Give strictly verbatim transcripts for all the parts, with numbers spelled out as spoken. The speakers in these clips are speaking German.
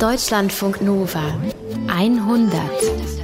Deutschlandfunk Nova hundert.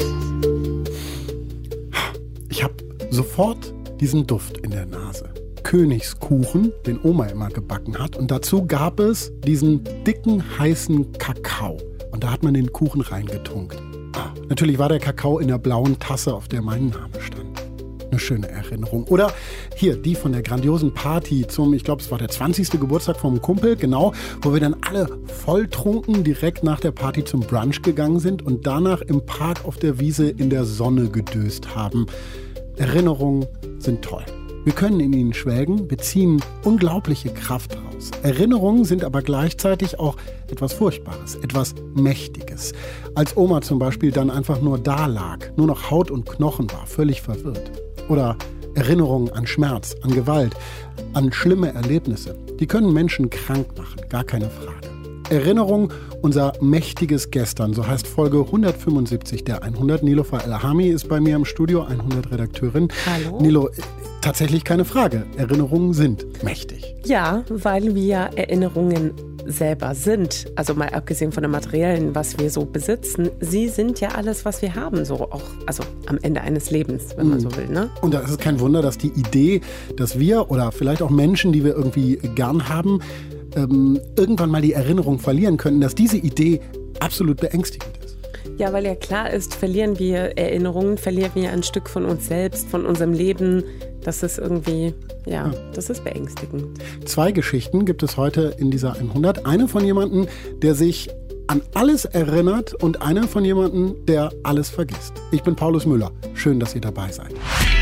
Ich habe sofort diesen Duft in der Nase. Königskuchen, den Oma immer gebacken hat. Und dazu gab es diesen dicken, heißen Kakao. Und da hat man den Kuchen reingetunkt. Ah, natürlich war der Kakao in der blauen Tasse, auf der mein Name stand. Eine schöne Erinnerung. Oder hier, die von der grandiosen Party zum, ich glaube, es war der zwanzigste Geburtstag vom Kumpel, genau, wo wir dann alle volltrunken direkt nach der Party zum Brunch gegangen sind und danach im Park auf der Wiese in der Sonne gedöst haben. Erinnerungen sind toll. Wir können in ihnen schwelgen, wir ziehen unglaubliche Kraft raus. Erinnerungen sind aber gleichzeitig auch etwas Furchtbares, etwas Mächtiges. Als Oma zum Beispiel dann einfach nur da lag, nur noch Haut und Knochen war, völlig verwirrt. Oder Erinnerungen an Schmerz, an Gewalt, an schlimme Erlebnisse. Die können Menschen krank machen, gar keine Frage. Erinnerung, unser mächtiges Gestern, so heißt Folge hundertfünfundsiebzig der hundert. Niloufar El-Hami ist bei mir im Studio, hundert-Redakteurin. Hallo. Nilo, tatsächlich keine Frage, Erinnerungen sind mächtig. Ja, weil wir Erinnerungen selber sind, also mal abgesehen von dem Materiellen, was wir so besitzen, sie sind ja alles, was wir haben, so auch, also am Ende eines Lebens, wenn man so will, ne? Und da ist es kein Wunder, dass die Idee, dass wir oder vielleicht auch Menschen, die wir irgendwie gern haben, ähm, irgendwann mal die Erinnerung verlieren können, dass diese Idee absolut beängstigend ist. Ja, weil ja klar ist, verlieren wir Erinnerungen, verlieren wir ein Stück von uns selbst, von unserem Leben. Das ist irgendwie, ja, ja. das ist beängstigend. Zwei Geschichten gibt es heute in dieser hundert. Eine von jemandem, der sich an alles erinnert und eine von jemandem, der alles vergisst. Ich bin Paulus Müller. Schön, dass ihr dabei seid.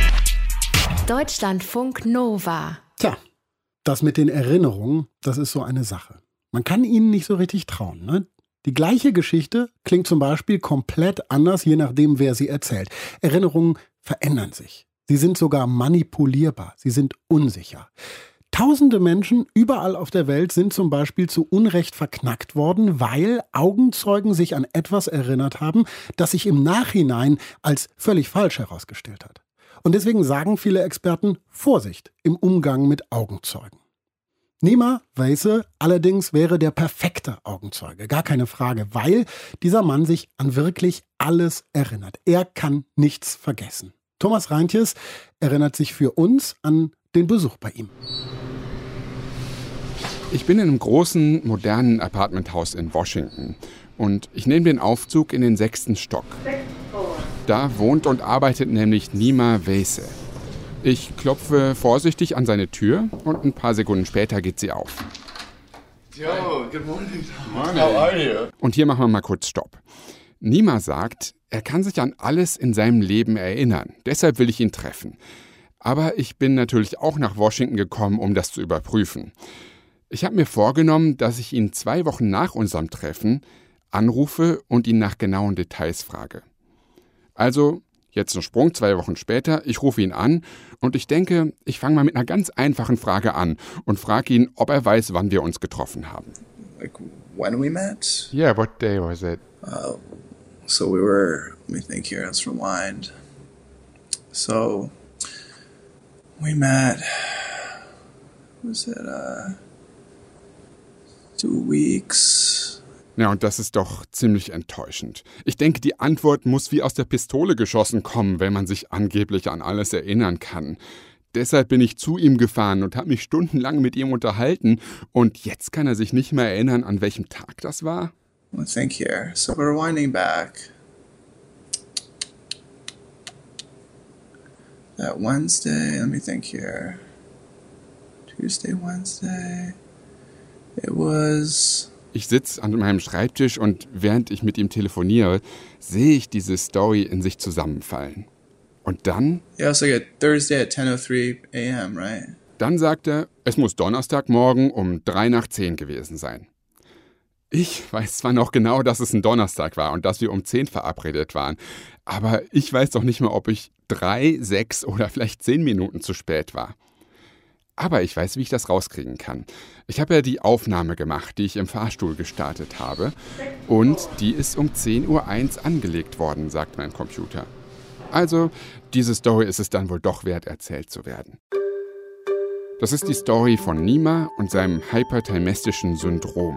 Deutschlandfunk Nova. Tja, das mit den Erinnerungen, das ist so eine Sache. Man kann ihnen nicht so richtig trauen, ne? Die gleiche Geschichte klingt zum Beispiel komplett anders, je nachdem, wer sie erzählt. Erinnerungen verändern sich. Sie sind sogar manipulierbar. Sie sind unsicher. Tausende Menschen überall auf der Welt sind zum Beispiel zu Unrecht verknackt worden, weil Augenzeugen sich an etwas erinnert haben, das sich im Nachhinein als völlig falsch herausgestellt hat. Und deswegen sagen viele Experten, Vorsicht im Umgang mit Augenzeugen. Nima Weisse allerdings wäre der perfekte Augenzeuge, gar keine Frage, weil dieser Mann sich an wirklich alles erinnert. Er kann nichts vergessen. Thomas Reintjes erinnert sich für uns an den Besuch bei ihm. Ich bin in einem großen, modernen Apartmenthaus in Washington und ich nehme den Aufzug in den sechsten Stock. Da wohnt und arbeitet nämlich Nima Weisse. Ich klopfe vorsichtig an seine Tür und ein paar Sekunden später geht sie auf. Yo, good morning. Morning. How are you? Und hier machen wir mal kurz Stopp. Nima sagt, er kann sich an alles in seinem Leben erinnern. Deshalb will ich ihn treffen. Aber ich bin natürlich auch nach Washington gekommen, um das zu überprüfen. Ich habe mir vorgenommen, dass ich ihn zwei Wochen nach unserem Treffen anrufe und ihn nach genauen Details frage. Also jetzt ein Sprung, zwei Wochen später, ich rufe ihn an und ich denke, ich fange mal mit einer ganz einfachen Frage an und frage ihn, ob er weiß, wann wir uns getroffen haben. Like when we met? Yeah, what day was it? Uh, so we were, let me think here, let's rewind. So, we met, was it, uh, two weeks... Ja, und das ist doch ziemlich enttäuschend. Ich denke, die Antwort muss wie aus der Pistole geschossen kommen, wenn man sich angeblich an alles erinnern kann. Deshalb bin ich zu ihm gefahren und habe mich stundenlang mit ihm unterhalten. Und jetzt kann er sich nicht mehr erinnern, an welchem Tag das war? Let's think here. So we're winding back. That Wednesday, let me think here. Tuesday, Wednesday. It was... Ich sitze an meinem Schreibtisch und während ich mit ihm telefoniere, sehe ich diese Story in sich zusammenfallen. Und dann... Yeah, it's like a Thursday at ten oh three a.m., right? Dann sagt er, es muss Donnerstagmorgen um drei nach zehn gewesen sein. Ich weiß zwar noch genau, dass es ein Donnerstag war und dass wir um zehn verabredet waren, aber ich weiß doch nicht mehr, ob ich drei, sechs oder vielleicht zehn Minuten zu spät war. Aber ich weiß, wie ich das rauskriegen kann. Ich habe ja die Aufnahme gemacht, die ich im Fahrstuhl gestartet habe. Und die ist um zehn Uhr eins angelegt worden, sagt mein Computer. Also, diese Story ist es dann wohl doch wert, erzählt zu werden. Das ist die Story von Nima und seinem hyperthalmestischen Syndrom.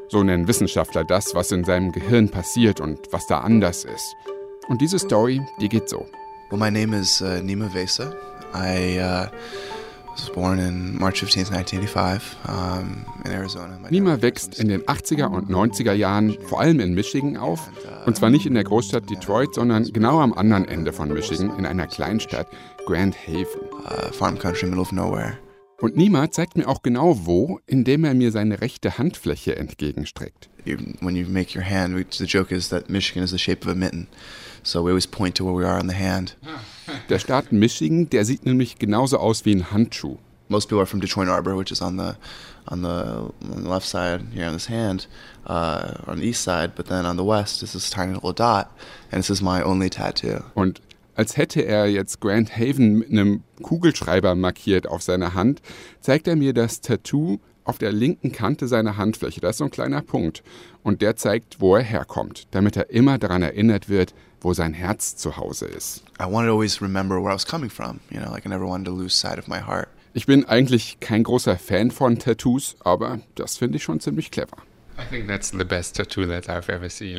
So nennen Wissenschaftler das, was in seinem Gehirn passiert und was da anders ist. Und diese Story, die geht so. Well, my name is uh, Nima Vesa. I uh, was born in March fifteenth, nineteen eighty-five, um, in Arizona. My Nima wächst in den achtziger und neunziger Jahren vor allem in Michigan auf. Und zwar nicht in der Großstadt Detroit, sondern genau am anderen Ende von Michigan, in einer Kleinstadt, Grand Haven. Uh, farm country, middle of nowhere. Und Nima zeigt mir auch genau wo, indem er mir seine rechte Handfläche entgegenstreckt. You, when you make your hand, we, the joke is that Michigan is the shape of a mitten. So we always point to where we are on the hand. Der Staat Michigan, der sieht nämlich genauso aus wie ein Handschuh. Most people are from Detroit Arbor, which is on the on the, on the left side here on this hand, uh, on the east side. But then on the west is this tiny little dot, and this is my only tattoo. Und als hätte er jetzt Grand Haven mit einem Kugelschreiber markiert auf seiner Hand, zeigt er mir das Tattoo auf der linken Kante seiner Handfläche. Da ist so ein kleiner Punkt. Und der zeigt, wo er herkommt, damit er immer daran erinnert wird, wo sein Herz zu Hause ist. I wanted to always remember where I was coming from. You know, like I never wanted to lose sight of my heart. Ich bin eigentlich kein großer Fan von Tattoos, aber das finde ich schon ziemlich clever. I think that's the best tattoo that I've ever seen. You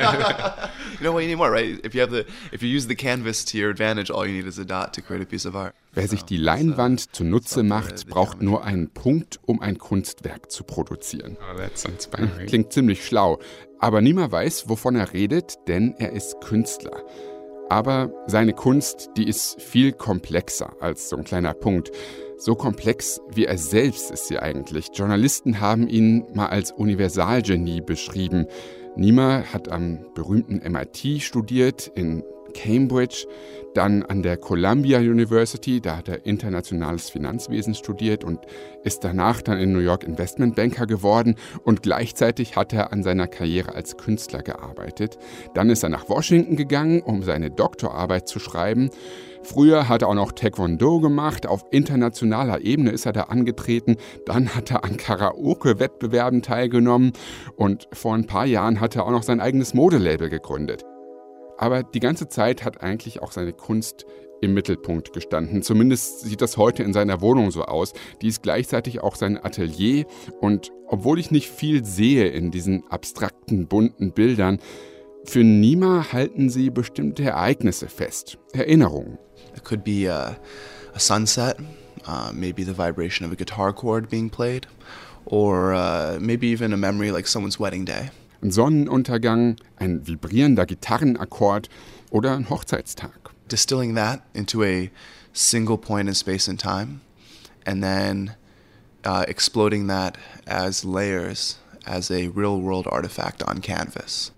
know what you need more, right? If you have the, if you use the canvas to your advantage, all you need is a dot to create a piece of art. Wer sich die Leinwand zunutze macht, braucht nur einen Punkt, um ein Kunstwerk zu produzieren. Oh, that's inspiring. Klingt ziemlich schlau, aber niemand weiß, wovon er redet, denn er ist Künstler. Aber seine Kunst, die ist viel komplexer als so ein kleiner Punkt. So komplex wie er selbst ist sie eigentlich. Journalisten haben ihn mal als Universalgenie beschrieben. Nima hat am berühmten M I T studiert, in Cambridge, dann an der Columbia University, da hat er internationales Finanzwesen studiert und ist danach dann in New York Investmentbanker geworden und gleichzeitig hat er an seiner Karriere als Künstler gearbeitet. Dann ist er nach Washington gegangen, um seine Doktorarbeit zu schreiben. Früher hat er auch noch Taekwondo gemacht, auf internationaler Ebene ist er da angetreten, dann hat er an Karaoke-Wettbewerben teilgenommen und vor ein paar Jahren hat er auch noch sein eigenes Modelabel gegründet. Aber die ganze Zeit hat eigentlich auch seine Kunst im Mittelpunkt gestanden. Zumindest sieht das heute in seiner Wohnung so aus. Die ist gleichzeitig auch sein Atelier. Und obwohl ich nicht viel sehe in diesen abstrakten, bunten Bildern, für Nima halten sie bestimmte Ereignisse fest. Erinnerungen. It could be a, a sunset, uh, maybe the vibration of a guitar chord being played, or uh, maybe even a memory like someone's wedding day. Ein Sonnenuntergang, ein vibrierender Gitarrenakkord oder ein Hochzeitstag. Distilling that into a single point in space and time, and then uh, exploding that as layers, as a real-world artifact on canvas.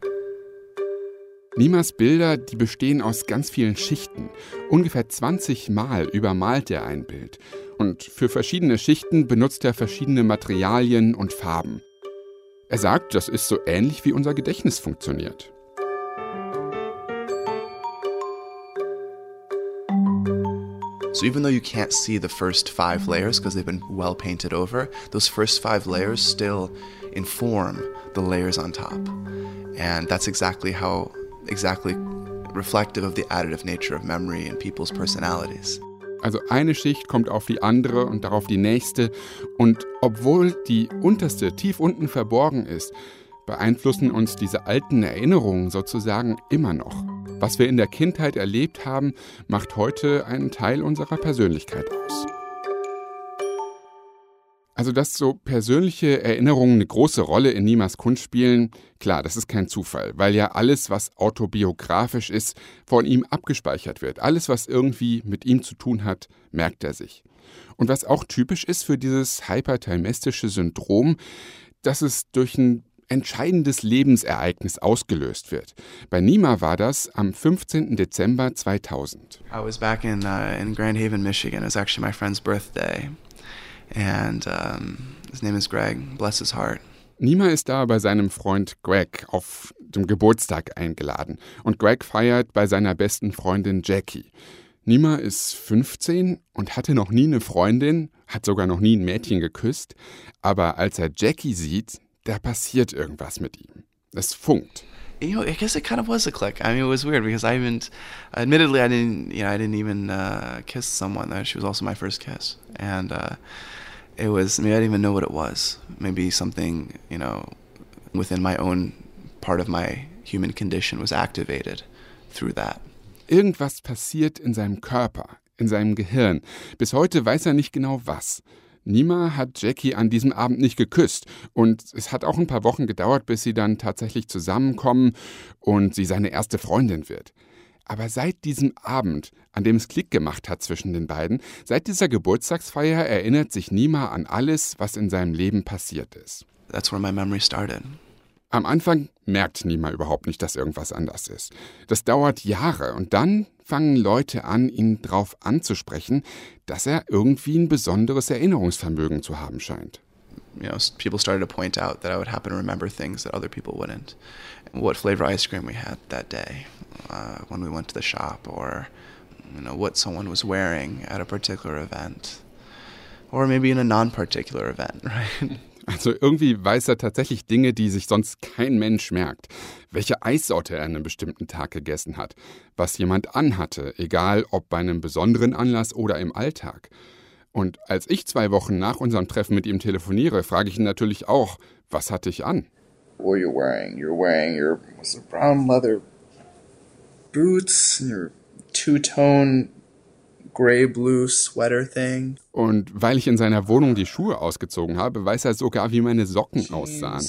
Nimas Bilder, die bestehen aus ganz vielen Schichten. Ungefähr zwanzig Mal übermalt er ein Bild. Und für verschiedene Schichten benutzt er verschiedene Materialien und Farben. Er sagt, das ist so ähnlich wie unser Gedächtnis funktioniert. So even though you can't see the first five layers because they've been well painted over, those first five layers still inform the layers on top. And that's exactly how, exactly reflective of the additive nature of memory and people's personalities. Also eine Schicht kommt auf die andere und darauf die nächste. Und obwohl die unterste tief unten verborgen ist, beeinflussen uns diese alten Erinnerungen sozusagen immer noch. Was wir in der Kindheit erlebt haben, macht heute einen Teil unserer Persönlichkeit aus. Also, dass so persönliche Erinnerungen eine große Rolle in Nimas Kunst spielen, klar, das ist kein Zufall, weil ja alles, was autobiografisch ist, von ihm abgespeichert wird. Alles, was irgendwie mit ihm zu tun hat, merkt er sich. Und was auch typisch ist für dieses hyperthalamistische Syndrom, dass es durch ein entscheidendes Lebensereignis ausgelöst wird. Bei Nima war das am fünfzehnten Dezember zweitausend. I was back in, uh, in Grand Haven, Michigan. It was actually my friend's birthday. And um, his name is Greg, bless his heart. Nima ist da bei seinem Freund Greg auf dem Geburtstag eingeladen. Und Greg feiert bei seiner besten Freundin Jackie. Nima ist fünfzehn und hatte noch nie eine Freundin, hat sogar noch nie ein Mädchen geküsst. Aber als er Jackie sieht, da passiert irgendwas mit ihm. Es funkt. You know, I guess it kind of was a click. I mean, it was weird because I haven't, admittedly, I didn't, you know, I didn't even uh, kiss someone. She was also my first kiss. And uh, it was, I mean, I didn't even know what it was. Maybe something, you know, within my own part of my human condition was activated through that. Irgendwas passiert in seinem Körper, in seinem Gehirn. Bis heute weiß er nicht genau was. Nima hat Jackie an diesem Abend nicht geküsst und es hat auch ein paar Wochen gedauert, bis sie dann tatsächlich zusammenkommen und sie seine erste Freundin wird. Aber seit diesem Abend, an dem es Klick gemacht hat zwischen den beiden, seit dieser Geburtstagsfeier erinnert sich Nima an alles, was in seinem Leben passiert ist. That's where my memory started. Am Anfang merkt Nima überhaupt nicht, dass irgendwas anders ist. Das dauert Jahre und dann fangen Leute an, ihn darauf anzusprechen, dass er irgendwie ein besonderes Erinnerungsvermögen zu haben scheint. You know, people started to point out that I would happen to remember things that other people wouldn't. What flavor ice cream we had that day, uh, when we went to the shop, or you know what someone was wearing at a particular event, or maybe in a non-particular event, right? Also irgendwie weiß er tatsächlich Dinge, die sich sonst kein Mensch merkt. Welche Eissorte er an einem bestimmten Tag gegessen hat, was jemand anhatte, egal ob bei einem besonderen Anlass oder im Alltag. Und als ich zwei Wochen nach unserem Treffen mit ihm telefoniere, frage ich ihn natürlich auch, was hatte ich an? What you're wearing? You're wearing your was it brown leather boots and your two-tone gray-blue sweater thing. Und weil ich in seiner Wohnung die Schuhe ausgezogen habe, weiß er sogar, wie meine Socken aussahen.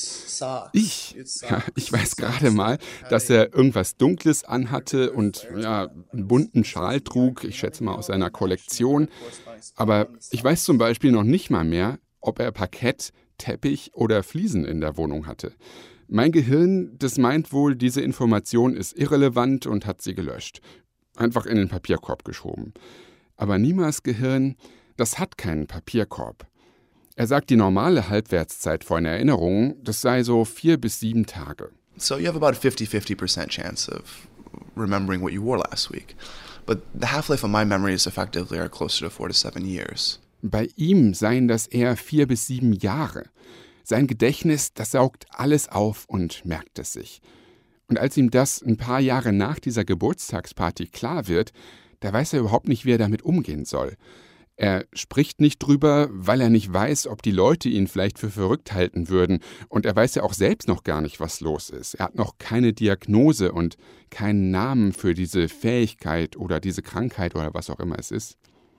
Ich, ja, ich weiß gerade mal, dass er irgendwas Dunkles anhatte und ja, einen bunten Schal trug, ich schätze mal aus seiner Kollektion. Aber ich weiß zum Beispiel noch nicht mal mehr, ob er Parkett, Teppich oder Fliesen in der Wohnung hatte. Mein Gehirn, das meint wohl, diese Information ist irrelevant und hat sie gelöscht. Einfach in den Papierkorb geschoben. Aber Nimas Gehirn, das hat keinen Papierkorb. Er sagt, die normale Halbwertszeit von Erinnerungen, das sei so vier bis sieben Tage. So you have about a fifty-fifty percent chance of remembering what you wore last week. But the half-life of my memories effectively are closer to four to seven years. Bei ihm seien das eher vier bis sieben Jahre. Sein Gedächtnis, das saugt alles auf und merkt es sich. Und als ihm das ein paar Jahre nach dieser Geburtstagsparty klar wird, da weiß er überhaupt nicht, wie er damit umgehen soll. Er spricht nicht drüber, weil er nicht weiß, ob die Leute ihn vielleicht für verrückt halten würden. Und er weiß ja auch selbst noch gar nicht, was los ist. Er hat noch keine Diagnose und keinen Namen für diese Fähigkeit oder diese Krankheit oder was auch immer es ist.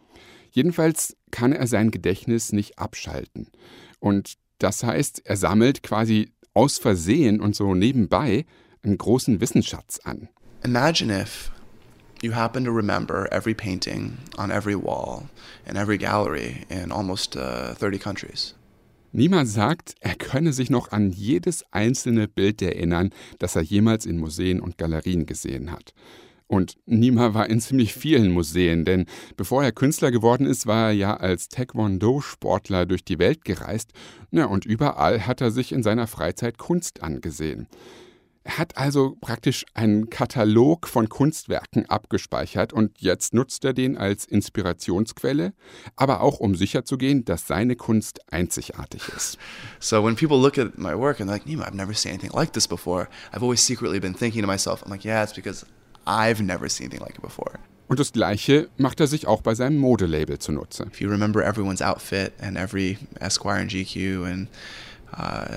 Jedenfalls kann er sein Gedächtnis nicht abschalten. Und das heißt, er sammelt quasi aus Versehen und so nebenbei einen großen Wissensschatz an. Imagine if you happen to remember every painting on every wall in every gallery in almost uh, thirty countries. Nima sagt, er könne sich noch an jedes einzelne Bild erinnern, das er jemals in Museen und Galerien gesehen hat. Und Nima war in ziemlich vielen Museen, denn bevor er Künstler geworden ist, war er ja als Taekwondo-Sportler durch die Welt gereist. Ja, und überall hat er sich in seiner Freizeit Kunst angesehen. Er hat also praktisch einen Katalog von Kunstwerken abgespeichert und jetzt nutzt er den als Inspirationsquelle, aber auch um sicherzugehen, dass seine Kunst einzigartig ist. So when people look at my work and they're like, Nima, I've never seen anything like this before, I've always secretly been thinking to myself, I'm like, yeah, it's because I've never seen anything like it before. Und das Gleiche macht er sich auch bei seinem Modelabel zunutze. If you remember everyone's outfit and every Esquire and G Q and uh,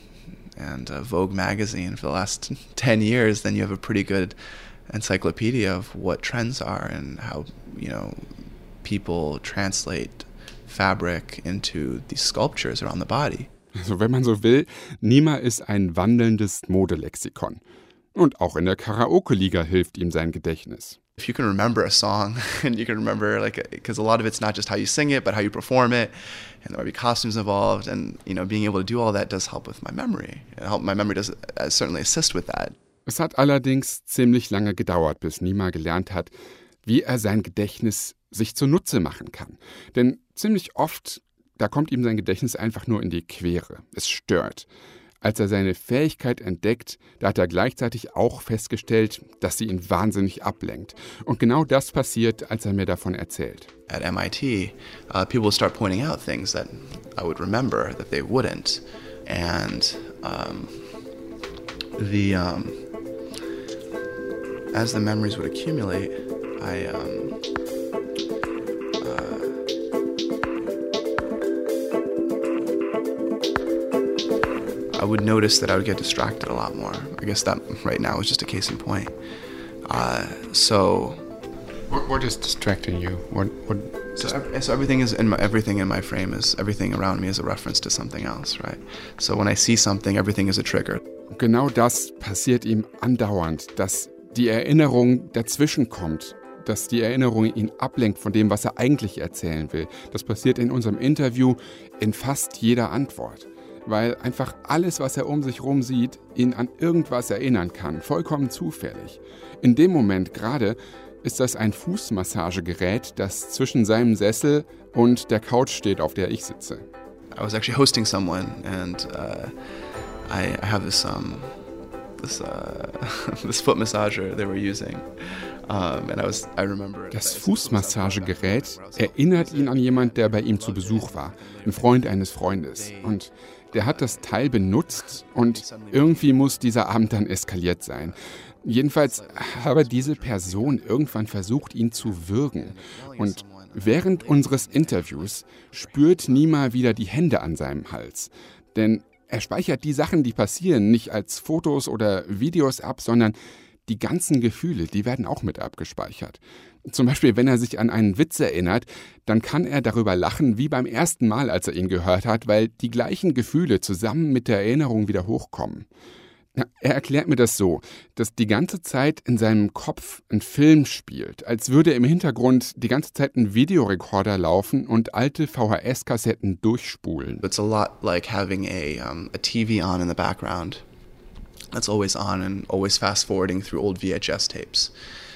and uh, Vogue magazine for the last ten years, then you have a pretty good encyclopedia of what trends are and how, you know, people translate fabric into these sculptures around the body. Also wenn man so will, Nima ist ein wandelndes Modelexikon. Und auch in der Karaoke-Liga hilft ihm sein Gedächtnis. If you can remember a song and you can remember, like, because a lot of it's not just how you sing it, but how you perform it, and there might be costumes involved, and, you know, being able to do all that does help with my memory. It help, my memory does uh, certainly assist with that. Es hat allerdings ziemlich lange gedauert, bis Nima gelernt hat, wie er sein Gedächtnis sich zunutze machen kann. Denn ziemlich oft, da kommt ihm sein Gedächtnis einfach nur in die Quere. Es stört. Als er seine Fähigkeit entdeckt, da hat er gleichzeitig auch festgestellt, dass sie ihn wahnsinnig ablenkt. Und genau das passiert, als er mir davon erzählt. At M I T, uh, people start pointing out things that I would remember that they wouldn't. And um, the um, as the memories would accumulate, I um, I I would notice that I would get distracted a lot more. I guess that right now is just a case in point. Uh, so, What, what is distracting you? What what? so, ev- so everything is in my, everything in my frame is everything around me is a reference to something else, right? So when I see something, everything is a trigger. Genau das passiert ihm andauernd, dass die Erinnerung dazwischen kommt, dass die Erinnerung ihn ablenkt von dem, was er eigentlich erzählen will. Das passiert in unserem Interview in fast jeder Antwort, weil einfach alles, was er um sich herum sieht, ihn an irgendwas erinnern kann, vollkommen zufällig. In dem Moment gerade ist das ein Fußmassagegerät, das zwischen seinem Sessel und der Couch steht, auf der ich sitze. I was actually hosting someone, and uh, I, I have this um, this uh, this foot massager they were using, um, and I was I remember. Das Fußmassagegerät erinnert ihn an jemanden, der bei ihm zu Besuch war, ein Freund eines Freundes. Und der hat das Teil benutzt und irgendwie muss dieser Abend dann eskaliert sein. Jedenfalls habe diese Person irgendwann versucht, ihn zu würgen. Und während unseres Interviews spürt Nima wieder die Hände an seinem Hals. Denn er speichert die Sachen, die passieren, nicht als Fotos oder Videos ab, sondern die ganzen Gefühle, die werden auch mit abgespeichert. Zum Beispiel, wenn er sich an einen Witz erinnert, dann kann er darüber lachen wie beim ersten Mal, als er ihn gehört hat, weil die gleichen Gefühle zusammen mit der Erinnerung wieder hochkommen. Er erklärt mir das so, dass die ganze Zeit in seinem Kopf ein Film spielt, als würde im Hintergrund die ganze Zeit ein Videorekorder laufen und alte V H S-Kassetten durchspulen. It's a lot like having a um, a T V on in the background that's always on and always fast forwarding through old V H S tapes.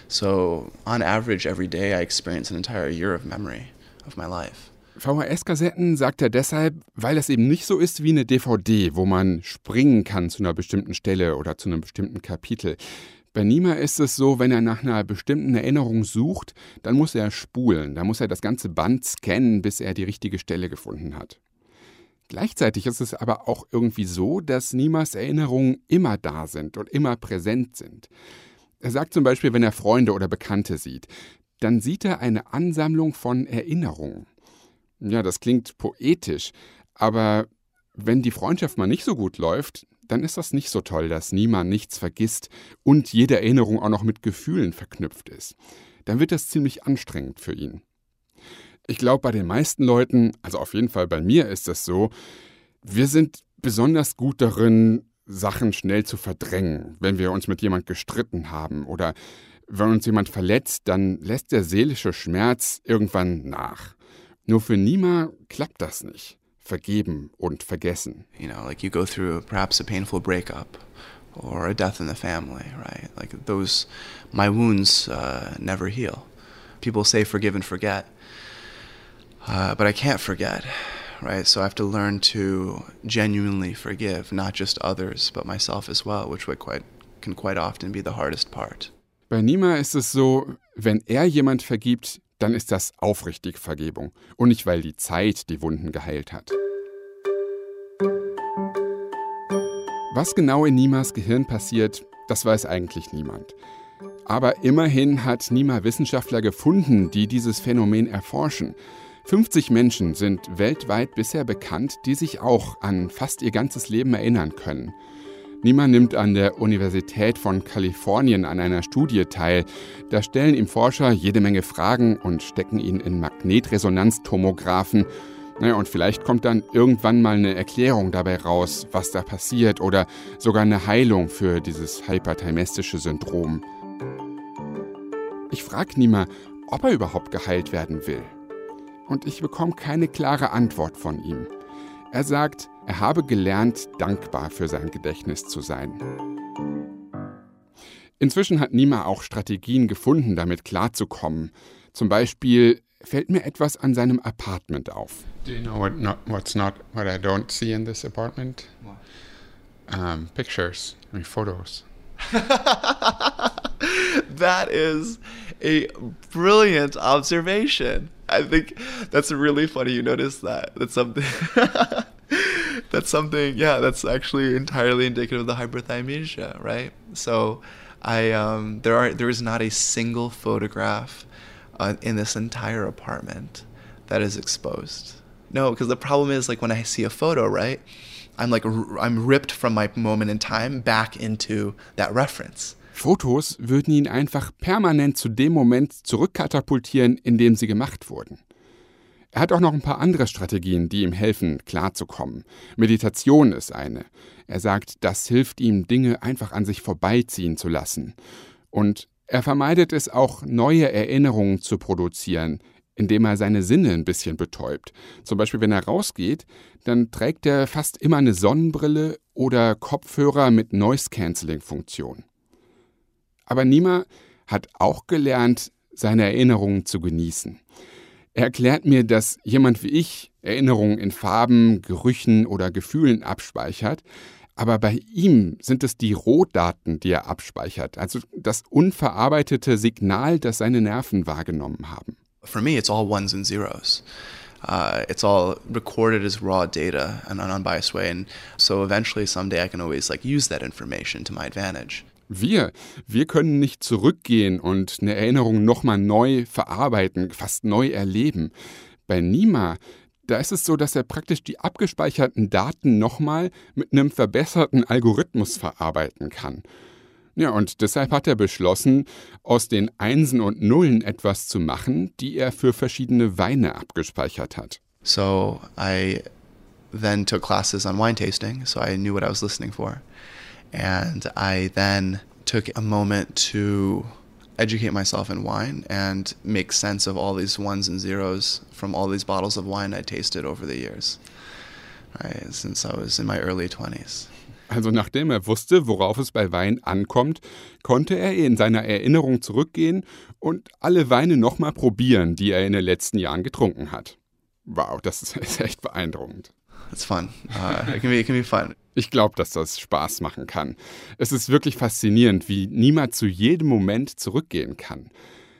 So on average every day I experience an entire year of memory of my life. V H S-Kassetten sagt er deshalb, weil es eben nicht so ist wie eine D V D, wo man springen kann zu einer bestimmten Stelle oder zu einem bestimmten Kapitel. Bei Nima ist es so, wenn er nach einer bestimmten Erinnerung sucht, dann muss er spulen, dann muss er das ganze Band scannen, bis er die richtige Stelle gefunden hat. Gleichzeitig ist es aber auch irgendwie so, dass Nimas Erinnerungen immer da sind und immer präsent sind. Er sagt zum Beispiel, wenn er Freunde oder Bekannte sieht, dann sieht er eine Ansammlung von Erinnerungen. Ja, das klingt poetisch, aber wenn die Freundschaft mal nicht so gut läuft, dann ist das nicht so toll, dass niemand nichts vergisst und jede Erinnerung auch noch mit Gefühlen verknüpft ist. Dann wird das ziemlich anstrengend für ihn. Ich glaube, bei den meisten Leuten, also auf jeden Fall bei mir ist das so, wir sind besonders gut darin, Sachen schnell zu verdrängen, wenn wir uns mit jemand gestritten haben oder wenn uns jemand verletzt, dann lässt der seelische Schmerz irgendwann nach. Nur für Nima klappt das nicht. Vergeben und vergessen. You know, like you go through perhaps a painful breakup or a death in the family, right? Like those, my wounds uh, never heal. People say forgive and forget, uh, but I can't forget, right? So I have to learn to genuinely forgive, not just others, but myself as well, which would quite, can quite often be the hardest part. Bei Nima ist es so, wenn er jemand vergibt, dann ist das aufrichtig Vergebung und nicht, weil die Zeit die Wunden geheilt hat. Was genau in Nimas Gehirn passiert, das weiß eigentlich niemand. Aber immerhin hat Nima Wissenschaftler gefunden, die dieses Phänomen erforschen. fünfzig Menschen sind weltweit bisher bekannt, die sich auch an fast ihr ganzes Leben erinnern können. Nima nimmt an der Universität von Kalifornien an einer Studie teil. Da stellen ihm Forscher jede Menge Fragen und stecken ihn in Magnetresonanztomographen. Naja, und vielleicht kommt dann irgendwann mal eine Erklärung dabei raus, was da passiert oder sogar eine Heilung für dieses hyperthymistische Syndrom. Ich frage Nima, ob er überhaupt geheilt werden will. Und ich bekomme keine klare Antwort von ihm. Er sagt, er habe gelernt, dankbar für sein Gedächtnis zu sein. Inzwischen hat Nima auch Strategien gefunden, damit klarzukommen. Zum Beispiel fällt mir etwas an seinem Apartment auf. Do you know what not, what's not what I don't see in this apartment? Um, pictures, I mean photos. That is a brilliant observation. I think that's really funny you noticed that. That's something that's something yeah, that's actually entirely indicative of the hyperthymesia, right? So I um there are there is not a single photograph uh, in this entire apartment that is exposed. No, because the problem is like when I see a photo, right? I'm like, I'm ripped from my moment in time back into that reference. Fotos würden ihn einfach permanent zu dem Moment zurückkatapultieren, in dem sie gemacht wurden. Er hat auch noch ein paar andere Strategien, die ihm helfen, klarzukommen. Meditation ist eine. Er sagt, das hilft ihm, Dinge einfach an sich vorbeiziehen zu lassen. Und er vermeidet es auch, neue Erinnerungen zu produzieren, indem er seine Sinne ein bisschen betäubt. Zum Beispiel, wenn er rausgeht, dann trägt er fast immer eine Sonnenbrille oder Kopfhörer mit Noise-Canceling-Funktion. Aber Nima hat auch gelernt, seine Erinnerungen zu genießen. Er erklärt mir, dass jemand wie ich Erinnerungen in Farben, Gerüchen oder Gefühlen abspeichert, aber bei ihm sind es die Rohdaten, die er abspeichert, also das unverarbeitete Signal, das seine Nerven wahrgenommen haben. For me, it's all ones and zeros. Uh, it's all recorded as raw data in an unbiased way, and so eventually someday I can always like use that information to my advantage. Wir, wir können nicht zurückgehen und eine Erinnerung nochmal neu verarbeiten, fast neu erleben. Bei Nima, da ist es so, dass er praktisch die abgespeicherten Daten nochmal mit einem verbesserten Algorithmus verarbeiten kann. Ja, und deshalb hat er beschlossen, aus den Einsen und Nullen etwas zu machen, die er für verschiedene Weine abgespeichert hat. So I then took classes on wine tasting, so I knew what I was listening for. And I then took a moment to educate myself in wine and make sense of all these ones and zeros from all these bottles of wine I tasted over the years, right, since I was in my early twenties. Also nachdem er wusste, worauf es bei Wein ankommt, konnte er in seiner Erinnerung zurückgehen und alle Weine nochmal probieren, die er in den letzten Jahren getrunken hat. Wow, das ist echt beeindruckend. It's fun. Uh, it can be, it can be fun. Ich glaube, dass das Spaß machen kann. Es ist wirklich faszinierend, wie niemand zu jedem Moment zurückgehen kann.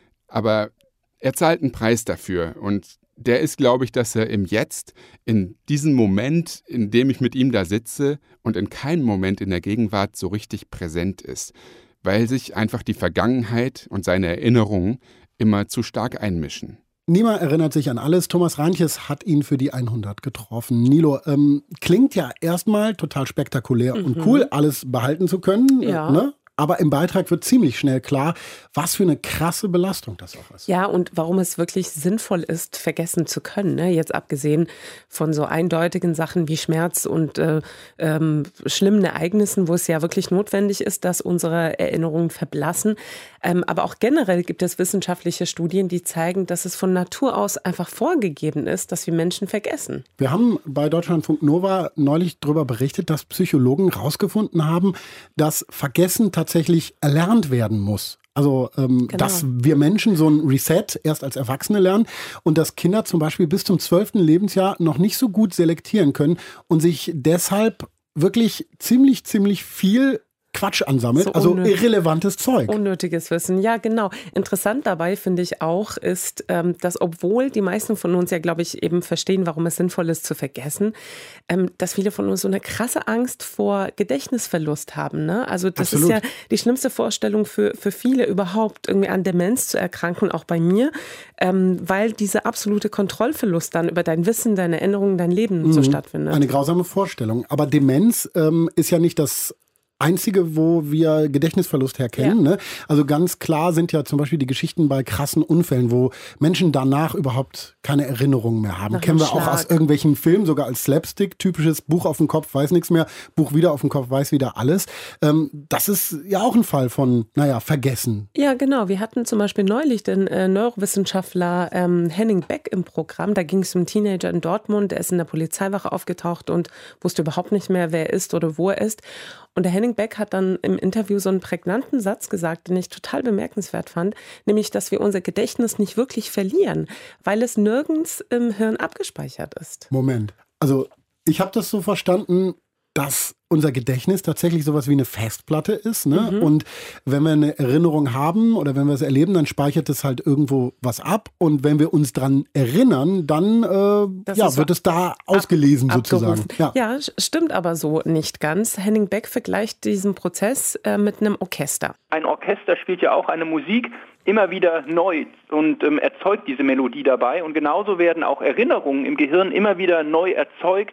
Aber er zahlt einen Preis dafür und der ist, glaube ich, dass er im Jetzt, in diesem Moment, in dem ich mit ihm da sitze und in keinem Moment in der Gegenwart so richtig präsent ist, weil sich einfach die Vergangenheit und seine Erinnerungen immer zu stark einmischen. Nima erinnert sich an alles. Thomas Reintjes hat ihn für die hundert getroffen. Nilo, ähm, klingt ja erstmal total spektakulär mhm. und cool, alles behalten zu können. Ja. Ne? Aber im Beitrag wird ziemlich schnell klar, was für eine krasse Belastung das auch ist. Ja, und warum es wirklich sinnvoll ist, vergessen zu können. Ne? Jetzt abgesehen von so eindeutigen Sachen wie Schmerz und äh, ähm, schlimmen Ereignissen, wo es ja wirklich notwendig ist, dass unsere Erinnerungen verblassen. Ähm, aber auch generell gibt es wissenschaftliche Studien, die zeigen, dass es von Natur aus einfach vorgegeben ist, dass wir Menschen vergessen. Wir haben bei Deutschlandfunk Nova neulich darüber berichtet, dass Psychologen herausgefunden haben, dass Vergessen tatsächlich erlernt werden muss. Also, ähm, genau. dass wir Menschen so ein Reset erst als Erwachsene lernen und dass Kinder zum Beispiel bis zum zwölften Lebensjahr noch nicht so gut selektieren können und sich deshalb wirklich ziemlich, ziemlich viel Quatsch ansammelt, so also unnötig, irrelevantes Zeug. Unnötiges Wissen, ja genau. Interessant dabei finde ich auch ist, ähm, dass obwohl die meisten von uns ja, glaube ich, eben verstehen, warum es sinnvoll ist zu vergessen, ähm, dass viele von uns so eine krasse Angst vor Gedächtnisverlust haben. Ne? Also das Absolut. ist ja die schlimmste Vorstellung für, für viele überhaupt, irgendwie an Demenz zu erkranken, auch bei mir, ähm, weil dieser absolute Kontrollverlust dann über dein Wissen, deine Erinnerungen, dein Leben mhm. so stattfindet. Eine grausame Vorstellung. Aber Demenz ähm, ist ja nicht das Einzige, wo wir Gedächtnisverlust herkennen. Ja. Ne? Also ganz klar sind ja zum Beispiel die Geschichten bei krassen Unfällen, wo Menschen danach überhaupt keine Erinnerungen mehr haben. Nach Kennen wir Schlag. Auch aus irgendwelchen Filmen, sogar als Slapstick, typisches Buch auf dem Kopf, weiß nichts mehr, Buch wieder auf dem Kopf, weiß wieder alles. Ähm, das ist ja auch ein Fall von, naja, Vergessen. Ja, genau. Wir hatten zum Beispiel neulich den äh, Neurowissenschaftler ähm, Henning Beck im Programm. Da ging es um einen Teenager in Dortmund, der ist in der Polizeiwache aufgetaucht und wusste überhaupt nicht mehr, wer er ist oder wo er ist. Und der Henning Beck hat dann im Interview so einen prägnanten Satz gesagt, den ich total bemerkenswert fand, nämlich, dass wir unser Gedächtnis nicht wirklich verlieren, weil es nirgends im Hirn abgespeichert ist. Moment, also ich habe das so verstanden, dass unser Gedächtnis tatsächlich sowas wie eine Festplatte ist. Ne? Mhm. Und wenn wir eine Erinnerung haben oder wenn wir es erleben, dann speichert es halt irgendwo was ab. Und wenn wir uns dran erinnern, dann äh, ja, wird es da ausgelesen ab, sozusagen. Ja. ja, stimmt aber so nicht ganz. Henning Beck vergleicht diesen Prozess äh, mit einem Orchester. Ein Orchester spielt ja auch eine Musik immer wieder neu und ähm, erzeugt diese Melodie dabei. Und genauso werden auch Erinnerungen im Gehirn immer wieder neu erzeugt.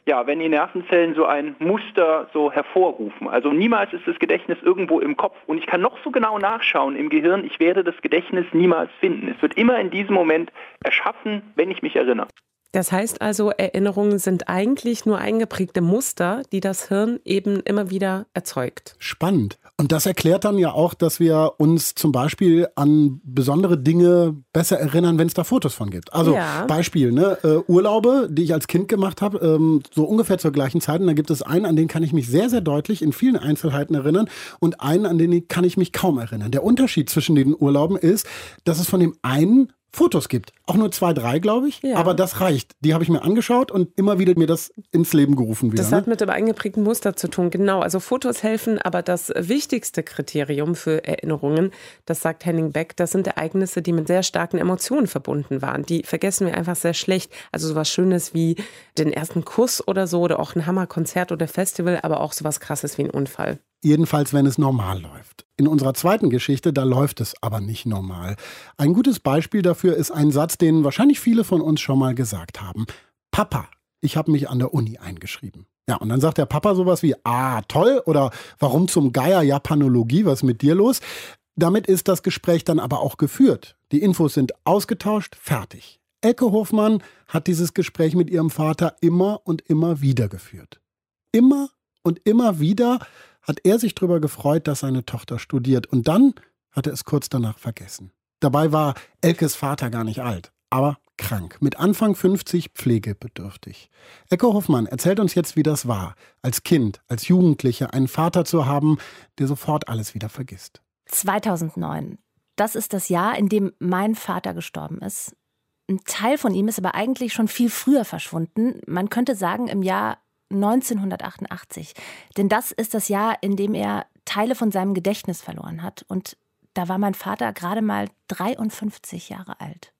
ja, wenn die Nervenzellen so ein Muster so hervorrufen. Also niemals ist das Gedächtnis irgendwo im Kopf. Und ich kann noch so genau nachschauen im Gehirn, ich werde das Gedächtnis niemals finden. Es wird immer in diesem Moment erschaffen, wenn ich mich erinnere. Das heißt also, Erinnerungen sind eigentlich nur eingeprägte Muster, die das Hirn eben immer wieder erzeugt. Spannend. Und das erklärt dann ja auch, dass wir uns zum Beispiel an besondere Dinge besser erinnern, wenn es da Fotos von gibt. Also ja. Beispiel, ne, äh, Urlaube, die ich als Kind gemacht habe, ähm, so ungefähr zur gleichen Zeit. Und da gibt es einen, an den kann ich mich sehr, sehr deutlich in vielen Einzelheiten erinnern und einen, an den kann ich mich kaum erinnern. Der Unterschied zwischen den Urlauben ist, dass es von dem einen Fotos gibt. Auch nur zwei, drei, glaube ich. Ja. Aber das reicht. Die habe ich mir angeschaut und immer wieder mir das ins Leben gerufen wieder. Das hat mit dem eingeprägten Muster zu tun, genau. Also Fotos helfen, aber das wichtigste Kriterium für Erinnerungen, das sagt Henning Beck, das sind Ereignisse, die mit sehr starken Emotionen verbunden waren. Die vergessen wir einfach sehr schlecht. Also sowas Schönes wie den ersten Kuss oder so oder auch ein Hammerkonzert oder Festival, aber auch sowas Krasses wie ein Unfall. Jedenfalls, wenn es normal läuft. In unserer zweiten Geschichte, da läuft es aber nicht normal. Ein gutes Beispiel dafür ist ein Satz, den wahrscheinlich viele von uns schon mal gesagt haben. Papa, ich habe mich an der Uni eingeschrieben. Ja, und dann sagt der Papa sowas wie, ah, toll, oder warum zum Geier Japanologie, was ist mit dir los? Damit ist das Gespräch dann aber auch geführt. Die Infos sind ausgetauscht, fertig. Elke Hofmann hat dieses Gespräch mit ihrem Vater immer und immer wieder geführt. Immer und immer wieder hat er sich darüber gefreut, dass seine Tochter studiert. Und dann hat er es kurz danach vergessen. Dabei war Elkes Vater gar nicht alt, aber krank. Mit Anfang fünfzig pflegebedürftig. Elke Hofmann erzählt uns jetzt, wie das war, als Kind, als Jugendliche einen Vater zu haben, der sofort alles wieder vergisst. zweitausendneun. Das ist das Jahr, in dem mein Vater gestorben ist. Ein Teil von ihm ist aber eigentlich schon viel früher verschwunden. Man könnte sagen, im Jahr neunzehnhundertachtundachtzig. Denn das ist das Jahr, in dem er Teile von seinem Gedächtnis verloren hat. Und da war mein Vater gerade mal dreiundfünfzig Jahre alt.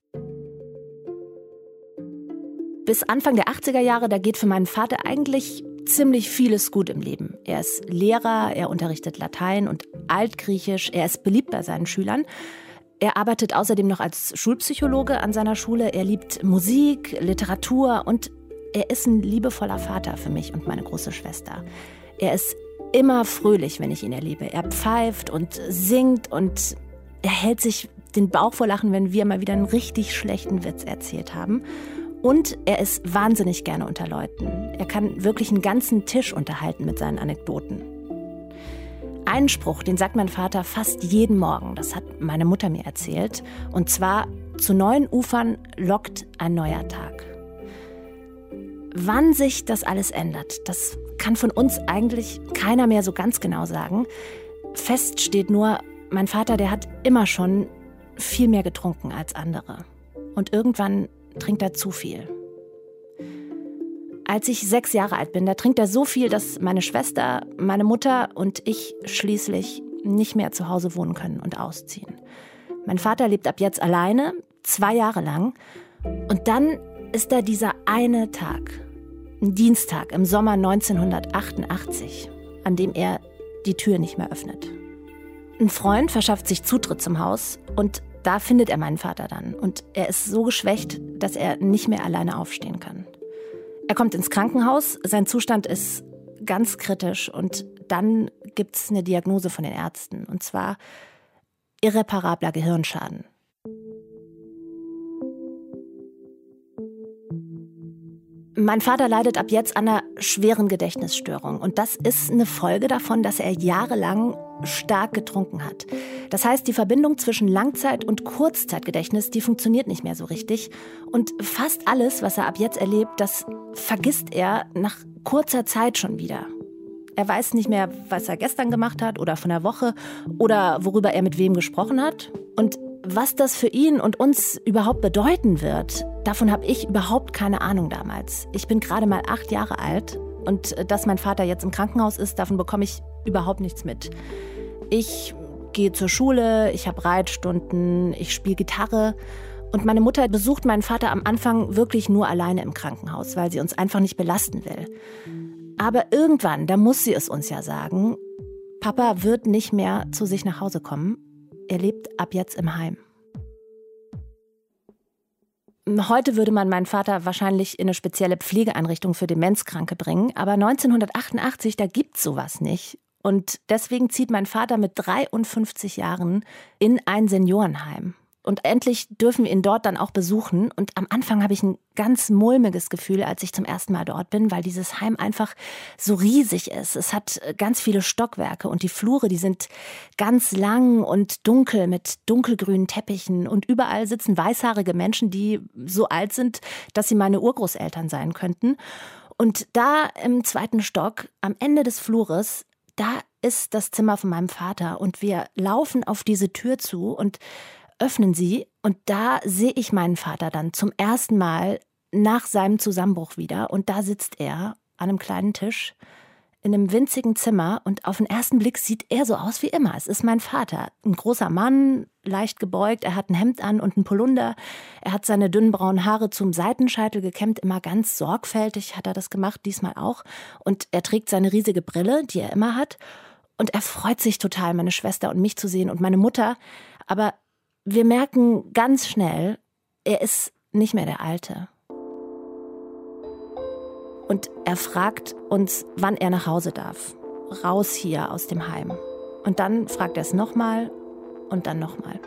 Bis Anfang der achtziger Jahre, da geht für meinen Vater eigentlich ziemlich vieles gut im Leben. Er ist Lehrer, er unterrichtet Latein und Altgriechisch, er ist beliebt bei seinen Schülern. Er arbeitet außerdem noch als Schulpsychologe an seiner Schule. Er liebt Musik, Literatur und er ist ein liebevoller Vater für mich und meine große Schwester. Er ist immer fröhlich, wenn ich ihn erlebe. Er pfeift und singt und er hält sich den Bauch vor Lachen, wenn wir mal wieder einen richtig schlechten Witz erzählt haben. Und er ist wahnsinnig gerne unter Leuten. Er kann wirklich einen ganzen Tisch unterhalten mit seinen Anekdoten. Einen Spruch, den sagt mein Vater fast jeden Morgen. Das hat meine Mutter mir erzählt. Und zwar, zu neuen Ufern lockt ein neuer Tag. Wann sich das alles ändert, das kann von uns eigentlich keiner mehr so ganz genau sagen. Fest steht nur, mein Vater, der hat immer schon viel mehr getrunken als andere. Und irgendwann trinkt er zu viel. Als ich sechs Jahre alt bin, da trinkt er so viel, dass meine Schwester, meine Mutter und ich schließlich nicht mehr zu Hause wohnen können und ausziehen. Mein Vater lebt ab jetzt alleine, zwei Jahre lang. Und dann ist da dieser eine Tag, ein Dienstag im Sommer neunzehnhundertachtundachtzig, an dem er die Tür nicht mehr öffnet. Ein Freund verschafft sich Zutritt zum Haus und da findet er meinen Vater dann. Und er ist so geschwächt, dass er nicht mehr alleine aufstehen kann. Er kommt ins Krankenhaus, sein Zustand ist ganz kritisch und dann gibt es eine Diagnose von den Ärzten, und zwar irreparabler Gehirnschaden. Mein Vater leidet ab jetzt an einer schweren Gedächtnisstörung. Und das ist eine Folge davon, dass er jahrelang stark getrunken hat. Das heißt, die Verbindung zwischen Langzeit- und Kurzzeitgedächtnis, die funktioniert nicht mehr so richtig. Und fast alles, was er ab jetzt erlebt, das vergisst er nach kurzer Zeit schon wieder. Er weiß nicht mehr, was er gestern gemacht hat oder von der Woche oder worüber er mit wem gesprochen hat. Und was das für ihn und uns überhaupt bedeuten wird, davon habe ich überhaupt keine Ahnung damals. Ich bin gerade mal acht Jahre alt und dass mein Vater jetzt im Krankenhaus ist, davon bekomme ich überhaupt nichts mit. Ich gehe zur Schule, ich habe Reitstunden, ich spiele Gitarre und meine Mutter besucht meinen Vater am Anfang wirklich nur alleine im Krankenhaus, weil sie uns einfach nicht belasten will. Aber irgendwann, da muss sie es uns ja sagen, Papa wird nicht mehr zu sich nach Hause kommen. Er lebt ab jetzt im Heim. Heute würde man meinen Vater wahrscheinlich in eine spezielle Pflegeeinrichtung für Demenzkranke bringen. Aber neunzehnhundertachtundachtzig, da gibt's sowas nicht. Und deswegen zieht mein Vater mit dreiundfünfzig Jahren in ein Seniorenheim. Und endlich dürfen wir ihn dort dann auch besuchen. Und am Anfang habe ich ein ganz mulmiges Gefühl, als ich zum ersten Mal dort bin, weil dieses Heim einfach so riesig ist. Es hat ganz viele Stockwerke und die Flure, die sind ganz lang und dunkel mit dunkelgrünen Teppichen. Und überall sitzen weißhaarige Menschen, die so alt sind, dass sie meine Urgroßeltern sein könnten. Und da im zweiten Stock, am Ende des Flures, da ist das Zimmer von meinem Vater. Und wir laufen auf diese Tür zu und öffnen sie und da sehe ich meinen Vater dann zum ersten Mal nach seinem Zusammenbruch wieder. Und da sitzt er an einem kleinen Tisch in einem winzigen Zimmer und auf den ersten Blick sieht er so aus wie immer. Es ist mein Vater, ein großer Mann, leicht gebeugt, er hat ein Hemd an und einen Polunder. Er hat seine dünnen braunen Haare zum Seitenscheitel gekämmt, immer ganz sorgfältig hat er das gemacht, diesmal auch. Und er trägt seine riesige Brille, die er immer hat. Und er freut sich total, meine Schwester und mich zu sehen und meine Mutter. Aber wir merken ganz schnell, er ist nicht mehr der Alte. Und er fragt uns, wann er nach Hause darf. Raus hier aus dem Heim. Und dann fragt er es nochmal und dann nochmal.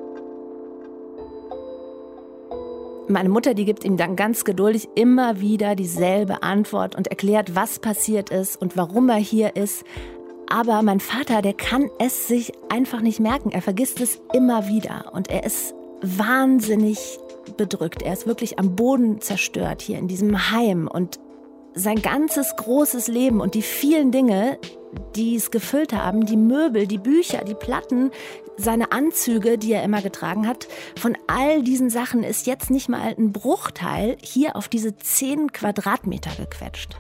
Meine Mutter, die gibt ihm dann ganz geduldig immer wieder dieselbe Antwort und erklärt, was passiert ist und warum er hier ist. Aber mein Vater, der kann es sich einfach nicht merken. Er vergisst es immer wieder. Und er ist wahnsinnig bedrückt. Er ist wirklich am Boden zerstört hier in diesem Heim. Und sein ganzes großes Leben und die vielen Dinge, die es gefüllt haben, die Möbel, die Bücher, die Platten, seine Anzüge, die er immer getragen hat, von all diesen Sachen ist jetzt nicht mal ein Bruchteil hier auf diese zehn Quadratmeter gequetscht.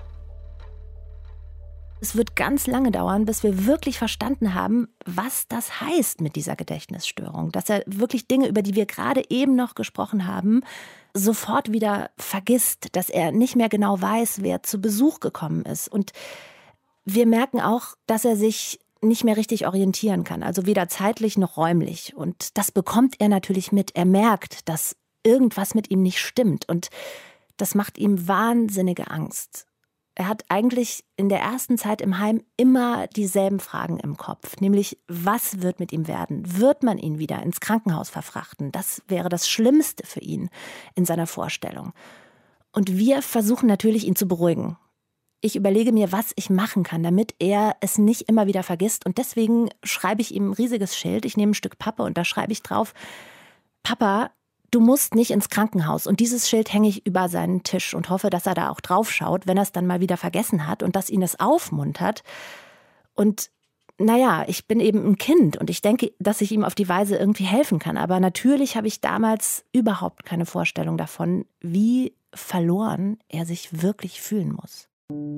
Es wird ganz lange dauern, bis wir wirklich verstanden haben, was das heißt mit dieser Gedächtnisstörung. Dass er wirklich Dinge, über die wir gerade eben noch gesprochen haben, sofort wieder vergisst. Dass er nicht mehr genau weiß, wer zu Besuch gekommen ist. Und wir merken auch, dass er sich nicht mehr richtig orientieren kann. Also weder zeitlich noch räumlich. Und das bekommt er natürlich mit. Er merkt, dass irgendwas mit ihm nicht stimmt. Und das macht ihm wahnsinnige Angst. Er hat eigentlich in der ersten Zeit im Heim immer dieselben Fragen im Kopf. Nämlich, was wird mit ihm werden? Wird man ihn wieder ins Krankenhaus verfrachten? Das wäre das Schlimmste für ihn in seiner Vorstellung. Und wir versuchen natürlich, ihn zu beruhigen. Ich überlege mir, was ich machen kann, damit er es nicht immer wieder vergisst. Und deswegen schreibe ich ihm ein riesiges Schild. Ich nehme ein Stück Pappe und da schreibe ich drauf, Papa, du musst nicht ins Krankenhaus. Und dieses Schild hänge ich über seinen Tisch und hoffe, dass er da auch drauf schaut, wenn er es dann mal wieder vergessen hat und dass ihn es aufmuntert. Und naja, ich bin eben ein Kind und ich denke, dass ich ihm auf die Weise irgendwie helfen kann. Aber natürlich habe ich damals überhaupt keine Vorstellung davon, wie verloren er sich wirklich fühlen muss.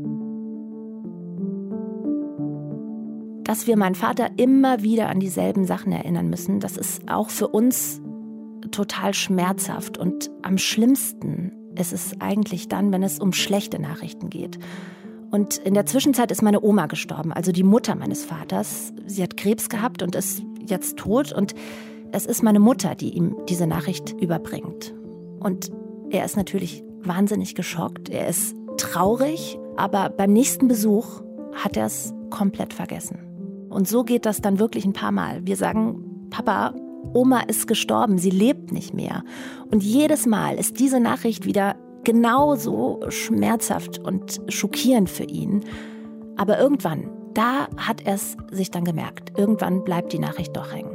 Dass wir meinen Vater immer wieder an dieselben Sachen erinnern müssen, das ist auch für uns total schmerzhaft. Und am schlimmsten ist es eigentlich dann, wenn es um schlechte Nachrichten geht. Und in der Zwischenzeit ist meine Oma gestorben, also die Mutter meines Vaters. Sie hat Krebs gehabt und ist jetzt tot. Und es ist meine Mutter, die ihm diese Nachricht überbringt. Und er ist natürlich wahnsinnig geschockt. Er ist traurig, aber beim nächsten Besuch hat er es komplett vergessen. Und so geht das dann wirklich ein paar Mal. Wir sagen, Papa, Oma ist gestorben, sie lebt nicht mehr. Und jedes Mal ist diese Nachricht wieder genauso schmerzhaft und schockierend für ihn. Aber irgendwann, da hat er es sich dann gemerkt. Irgendwann bleibt die Nachricht doch hängen.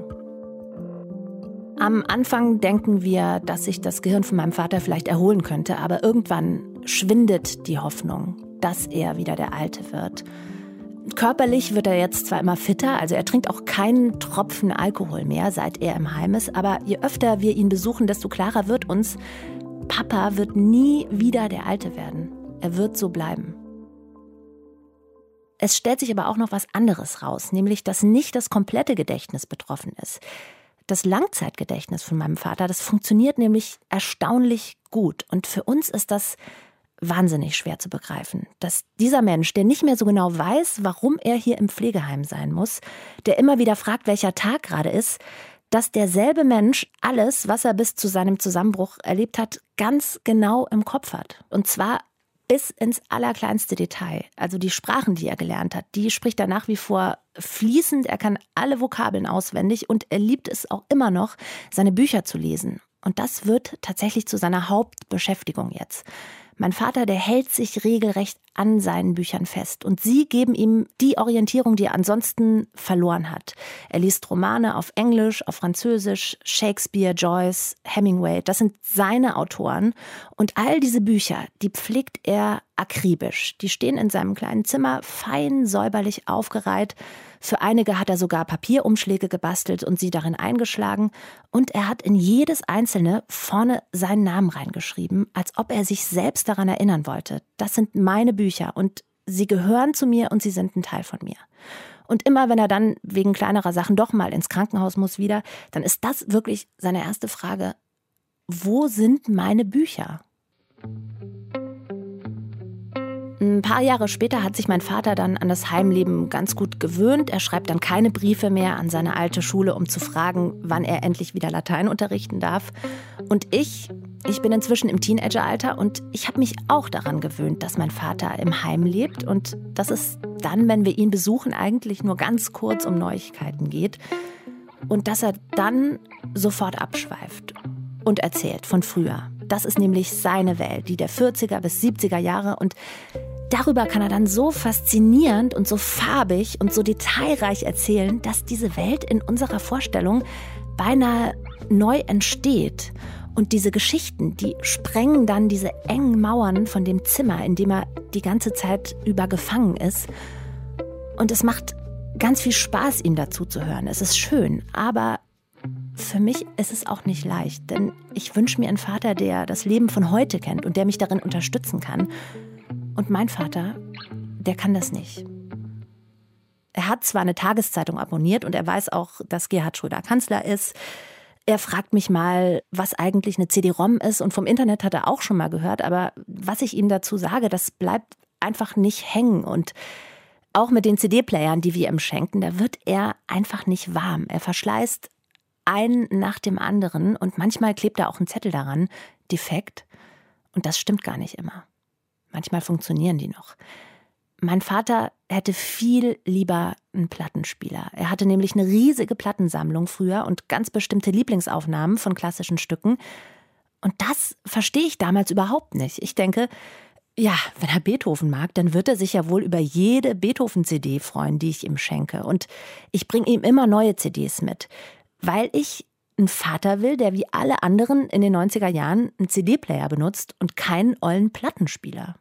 Am Anfang denken wir, dass sich das Gehirn von meinem Vater vielleicht erholen könnte, aber irgendwann schwindet die Hoffnung, dass er wieder der Alte wird. Körperlich wird er jetzt zwar immer fitter, also er trinkt auch keinen Tropfen Alkohol mehr, seit er im Heim ist, aber je öfter wir ihn besuchen, desto klarer wird uns, Papa wird nie wieder der Alte werden. Er wird so bleiben. Es stellt sich aber auch noch was anderes raus, nämlich, dass nicht das komplette Gedächtnis betroffen ist. Das Langzeitgedächtnis von meinem Vater, das funktioniert nämlich erstaunlich gut. Und für uns ist das wahnsinnig schwer zu begreifen, dass dieser Mensch, der nicht mehr so genau weiß, warum er hier im Pflegeheim sein muss, der immer wieder fragt, welcher Tag gerade ist, dass derselbe Mensch alles, was er bis zu seinem Zusammenbruch erlebt hat, ganz genau im Kopf hat. Und zwar bis ins allerkleinste Detail. Also die Sprachen, die er gelernt hat, die spricht er nach wie vor fließend. Er kann alle Vokabeln auswendig und er liebt es auch immer noch, seine Bücher zu lesen. Und das wird tatsächlich zu seiner Hauptbeschäftigung jetzt. Mein Vater, der hält sich regelrecht an seinen Büchern fest. Und sie geben ihm die Orientierung, die er ansonsten verloren hat. Er liest Romane auf Englisch, auf Französisch, Shakespeare, Joyce, Hemingway. Das sind seine Autoren. Und all diese Bücher, die pflegt er akribisch. Die stehen in seinem kleinen Zimmer, fein säuberlich aufgereiht. Für einige hat er sogar Papierumschläge gebastelt und sie darin eingeschlagen. Und er hat in jedes einzelne vorne seinen Namen reingeschrieben, als ob er sich selbst daran erinnern wollte. Das sind meine Bücher und sie gehören zu mir und sie sind ein Teil von mir. Und immer wenn er dann wegen kleinerer Sachen doch mal ins Krankenhaus muss wieder, dann ist das wirklich seine erste Frage: Wo sind meine Bücher? Ein paar Jahre später hat sich mein Vater dann an das Heimleben ganz gut gewöhnt. Er schreibt dann keine Briefe mehr an seine alte Schule, um zu fragen, wann er endlich wieder Latein unterrichten darf. Und ich, ich bin inzwischen im Teenageralter und ich habe mich auch daran gewöhnt, dass mein Vater im Heim lebt und dass es dann, wenn wir ihn besuchen, eigentlich nur ganz kurz um Neuigkeiten geht. Und dass er dann sofort abschweift und erzählt von früher. Das ist nämlich seine Welt, die der vierziger bis siebziger Jahre. Und darüber kann er dann so faszinierend und so farbig und so detailreich erzählen, dass diese Welt in unserer Vorstellung beinahe neu entsteht. Und diese Geschichten, die sprengen dann diese engen Mauern von dem Zimmer, in dem er die ganze Zeit über gefangen ist. Und es macht ganz viel Spaß, ihm dazu zu hören. Es ist schön, aber für mich ist es auch nicht leicht, denn ich wünsche mir einen Vater, der das Leben von heute kennt und der mich darin unterstützen kann. Und mein Vater, der kann das nicht. Er hat zwar eine Tageszeitung abonniert und er weiß auch, dass Gerhard Schröder Kanzler ist. Er fragt mich mal, was eigentlich eine C D-ROM ist, und vom Internet hat er auch schon mal gehört. Aber was ich ihm dazu sage, das bleibt einfach nicht hängen. Und auch mit den C D-Playern, die wir ihm schenken, da wird er einfach nicht warm. Er verschleißt einen nach dem anderen und manchmal klebt da auch ein Zettel daran, defekt. Und das stimmt gar nicht immer. Manchmal funktionieren die noch. Mein Vater hätte viel lieber einen Plattenspieler. Er hatte nämlich eine riesige Plattensammlung früher und ganz bestimmte Lieblingsaufnahmen von klassischen Stücken. Und das verstehe ich damals überhaupt nicht. Ich denke, ja, wenn er Beethoven mag, dann wird er sich ja wohl über jede Beethoven-C D freuen, die ich ihm schenke. Und ich bringe ihm immer neue C Ds mit, weil ich einen Vater will, der wie alle anderen in den neunziger Jahren einen C D-Player benutzt und keinen ollen Plattenspieler.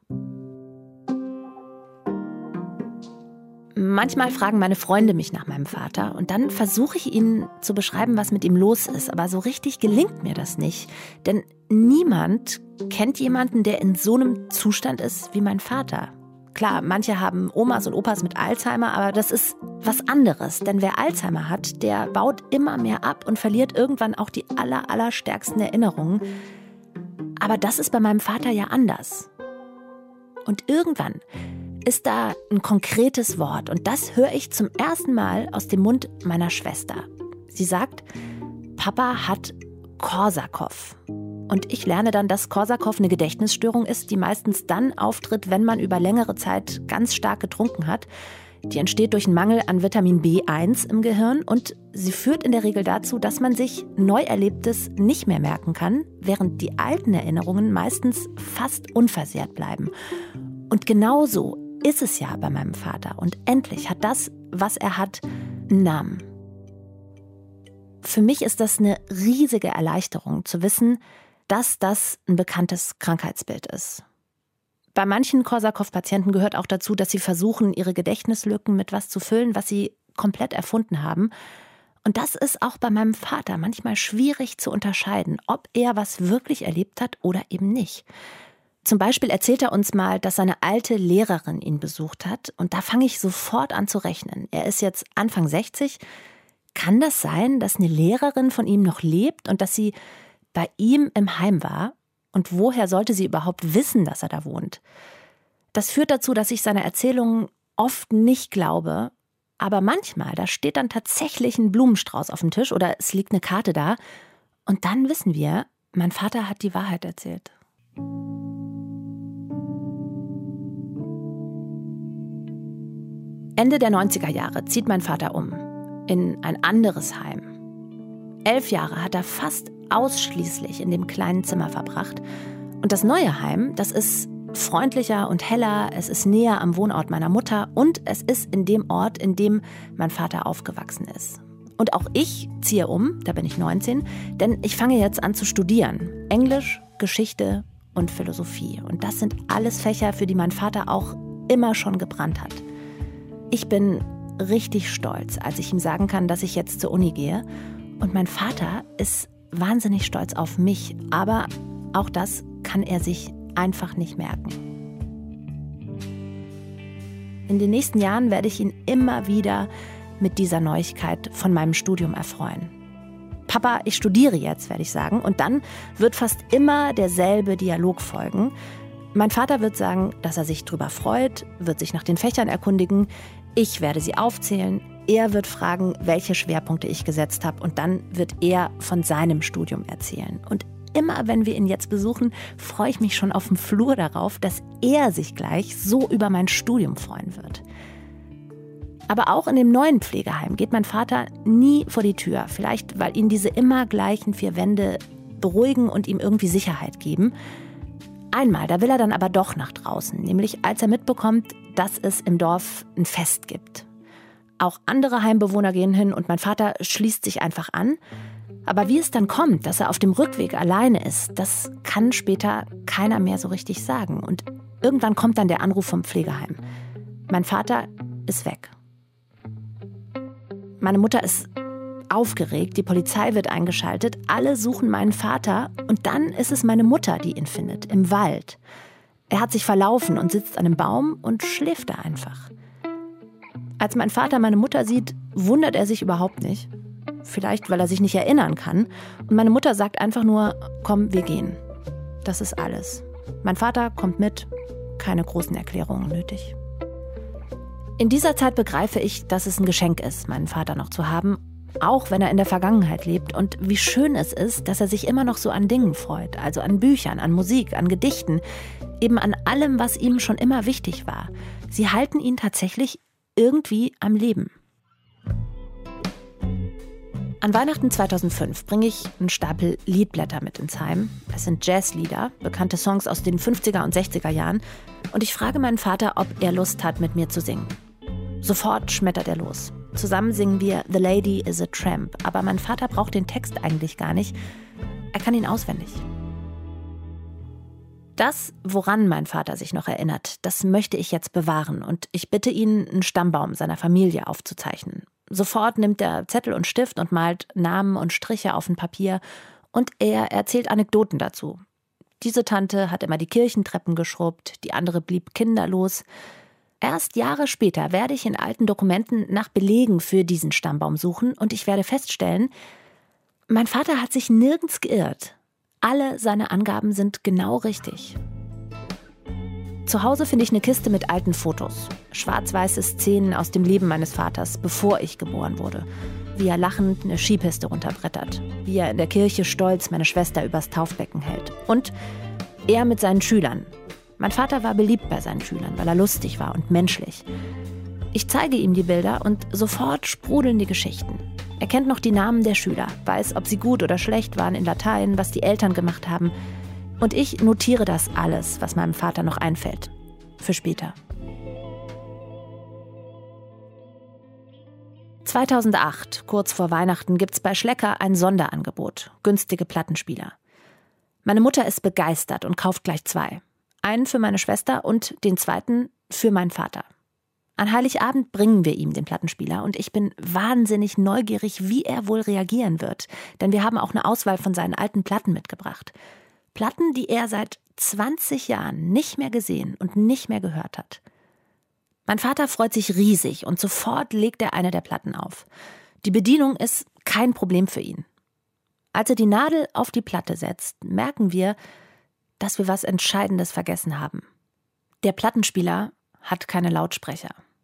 Manchmal fragen meine Freunde mich nach meinem Vater und dann versuche ich ihnen zu beschreiben, was mit ihm los ist. Aber so richtig gelingt mir das nicht. Denn niemand kennt jemanden, der in so einem Zustand ist wie mein Vater. Klar, manche haben Omas und Opas mit Alzheimer, aber das ist was anderes. Denn wer Alzheimer hat, der baut immer mehr ab und verliert irgendwann auch die aller, allerstärksten Erinnerungen. Aber das ist bei meinem Vater ja anders. Und irgendwann ist da ein konkretes Wort. Und das höre ich zum ersten Mal aus dem Mund meiner Schwester. Sie sagt, Papa hat Korsakow. Und ich lerne dann, dass Korsakow eine Gedächtnisstörung ist, die meistens dann auftritt, wenn man über längere Zeit ganz stark getrunken hat. Die entsteht durch einen Mangel an Vitamin B eins im Gehirn und sie führt in der Regel dazu, dass man sich Neuerlebtes nicht mehr merken kann, während die alten Erinnerungen meistens fast unversehrt bleiben. Und genauso ist es ja bei meinem Vater. Und endlich hat das, was er hat, einen Namen. Für mich ist das eine riesige Erleichterung, zu wissen, dass das ein bekanntes Krankheitsbild ist. Bei manchen Korsakow-Patienten gehört auch dazu, dass sie versuchen, ihre Gedächtnislücken mit was zu füllen, was sie komplett erfunden haben. Und das ist auch bei meinem Vater manchmal schwierig zu unterscheiden, ob er was wirklich erlebt hat oder eben nicht. Zum Beispiel erzählt er uns mal, dass seine alte Lehrerin ihn besucht hat. Und da fange ich sofort an zu rechnen. Er ist jetzt Anfang sechzig. Kann das sein, dass eine Lehrerin von ihm noch lebt und dass sie bei ihm im Heim war? Und woher sollte sie überhaupt wissen, dass er da wohnt? Das führt dazu, dass ich seine Erzählungen oft nicht glaube Aber manchmal, da steht dann tatsächlich ein Blumenstrauß auf dem Tisch oder es liegt eine Karte da. Und dann wissen wir, mein Vater hat die Wahrheit erzählt. Ende der neunziger Jahre zieht mein Vater um in ein anderes Heim. Elf Jahre hat er fast ausschließlich in dem kleinen Zimmer verbracht. Und das neue Heim, das ist freundlicher und heller, es ist näher am Wohnort meiner Mutter und es ist in dem Ort, in dem mein Vater aufgewachsen ist. Und auch ich ziehe um, da bin ich neunzehn, denn ich fange jetzt an zu studieren. Englisch, Geschichte und Philosophie. Und das sind alles Fächer, für die mein Vater auch immer schon gebrannt hat. Ich bin richtig stolz, als ich ihm sagen kann, dass ich jetzt zur Uni gehe. Und mein Vater ist wahnsinnig stolz auf mich, aber auch das kann er sich einfach nicht merken. In den nächsten Jahren werde ich ihn immer wieder mit dieser Neuigkeit von meinem Studium erfreuen. Papa, ich studiere jetzt, werde ich sagen. Und dann wird fast immer derselbe Dialog folgen. Mein Vater wird sagen, dass er sich drüber freut, wird sich nach den Fächern erkundigen. Ich werde sie aufzählen. Er wird fragen, welche Schwerpunkte ich gesetzt habe. Und dann wird er von seinem Studium erzählen. Und immer, wenn wir ihn jetzt besuchen, freue ich mich schon auf dem Flur darauf, dass er sich gleich so über mein Studium freuen wird. Aber auch in dem neuen Pflegeheim geht mein Vater nie vor die Tür. Vielleicht, weil ihn diese immer gleichen vier Wände beruhigen und ihm irgendwie Sicherheit geben. Einmal, da will er dann aber doch nach draußen. Nämlich als er mitbekommt, dass es im Dorf ein Fest gibt. Auch andere Heimbewohner gehen hin und mein Vater schließt sich einfach an. Aber wie es dann kommt, dass er auf dem Rückweg alleine ist, das kann später keiner mehr so richtig sagen. Und irgendwann kommt dann der Anruf vom Pflegeheim. Mein Vater ist weg. Meine Mutter ist aufgeregt, die Polizei wird eingeschaltet, alle suchen meinen Vater und dann ist es meine Mutter, die ihn findet, im Wald. Er hat sich verlaufen und sitzt an einem Baum und schläft da einfach. Als mein Vater meine Mutter sieht, wundert er sich überhaupt nicht. Vielleicht, weil er sich nicht erinnern kann. Und meine Mutter sagt einfach nur, komm, wir gehen. Das ist alles. Mein Vater kommt mit, keine großen Erklärungen nötig. In dieser Zeit begreife ich, dass es ein Geschenk ist, meinen Vater noch zu haben, auch wenn er in der Vergangenheit lebt. Und wie schön es ist, dass er sich immer noch so an Dingen freut, also an Büchern, an Musik, an Gedichten, eben an allem, was ihm schon immer wichtig war. Sie halten ihn tatsächlich irgendwie am Leben. An Weihnachten zweitausendfünf bringe ich einen Stapel Liedblätter mit ins Heim. Es sind Jazzlieder, bekannte Songs aus den fünfziger und sechziger Jahren. Und ich frage meinen Vater, ob er Lust hat, mit mir zu singen. Sofort schmettert er los. Zusammen singen wir The Lady is a Tramp. Aber mein Vater braucht den Text eigentlich gar nicht. Er kann ihn auswendig. Das, woran mein Vater sich noch erinnert, das möchte ich jetzt bewahren. Und ich bitte ihn, einen Stammbaum seiner Familie aufzuzeichnen. Sofort nimmt er Zettel und Stift und malt Namen und Striche auf ein Papier. Und er erzählt Anekdoten dazu. Diese Tante hat immer die Kirchentreppen geschrubbt, die andere blieb kinderlos. Erst Jahre später werde ich in alten Dokumenten nach Belegen für diesen Stammbaum suchen und ich werde feststellen, mein Vater hat sich nirgends geirrt. Alle seine Angaben sind genau richtig. Zu Hause finde ich eine Kiste mit alten Fotos. Schwarz-weiße Szenen aus dem Leben meines Vaters, bevor ich geboren wurde. Wie er lachend eine Skipiste runterbrettert. Wie er in der Kirche stolz meine Schwester übers Taufbecken hält. Und er mit seinen Schülern. Mein Vater war beliebt bei seinen Schülern, weil er lustig war und menschlich. Ich zeige ihm die Bilder und sofort sprudeln die Geschichten. Er kennt noch die Namen der Schüler, weiß, ob sie gut oder schlecht waren in Latein, was die Eltern gemacht haben. Und ich notiere das alles, was meinem Vater noch einfällt. Für später. zweitausendacht, kurz vor Weihnachten, gibt's bei Schlecker ein Sonderangebot. Günstige Plattenspieler. Meine Mutter ist begeistert und kauft gleich zwei. Einen für meine Schwester und den zweiten für meinen Vater. An Heiligabend bringen wir ihm den Plattenspieler und ich bin wahnsinnig neugierig, wie er wohl reagieren wird. Denn wir haben auch eine Auswahl von seinen alten Platten mitgebracht. Platten, die er seit zwanzig Jahren nicht mehr gesehen und nicht mehr gehört hat. Mein Vater freut sich riesig und sofort legt er eine der Platten auf. Die Bedienung ist kein Problem für ihn. Als er die Nadel auf die Platte setzt, merken wir, dass wir was Entscheidendes vergessen haben. Der Plattenspieler hat keine Lautsprecher.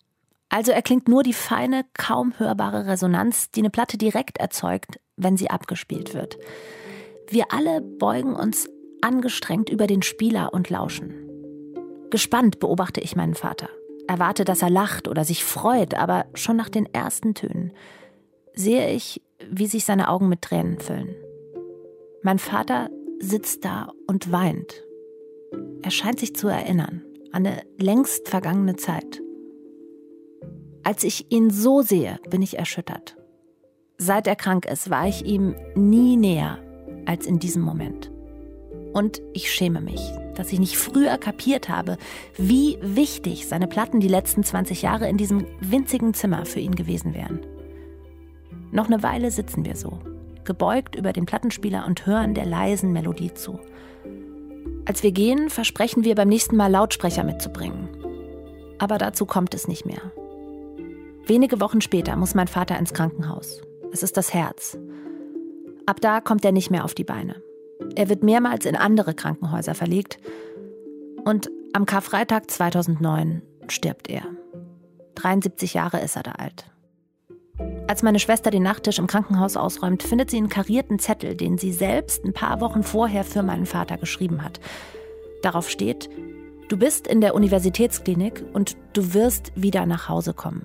Also erklingt nur die feine, kaum hörbare Resonanz, die eine Platte direkt erzeugt, wenn sie abgespielt wird. Wir alle beugen uns angestrengt über den Spieler und lauschen. Gespannt beobachte ich meinen Vater. Erwarte, dass er lacht oder sich freut, aber schon nach den ersten Tönen sehe ich, wie sich seine Augen mit Tränen füllen. Mein Vater sitzt da und weint. Er scheint sich zu erinnern an eine längst vergangene Zeit. Als ich ihn so sehe, bin ich erschüttert. Seit er krank ist, war ich ihm nie näher als in diesem Moment. Und ich schäme mich, dass ich nicht früher kapiert habe, wie wichtig seine Platten die letzten zwanzig Jahre in diesem winzigen Zimmer für ihn gewesen wären. Noch eine Weile sitzen wir so, gebeugt über den Plattenspieler und hören der leisen Melodie zu. Als wir gehen, versprechen wir beim nächsten Mal Lautsprecher mitzubringen. Aber dazu kommt es nicht mehr. Wenige Wochen später muss mein Vater ins Krankenhaus. Es ist das Herz. Ab da kommt er nicht mehr auf die Beine. Er wird mehrmals in andere Krankenhäuser verlegt. Und am Karfreitag zweitausendneun stirbt er. dreiundsiebzig Jahre ist er da alt. Als meine Schwester den Nachttisch im Krankenhaus ausräumt, findet sie einen karierten Zettel, den sie selbst ein paar Wochen vorher für meinen Vater geschrieben hat. Darauf steht: Du bist in der Universitätsklinik und du wirst wieder nach Hause kommen.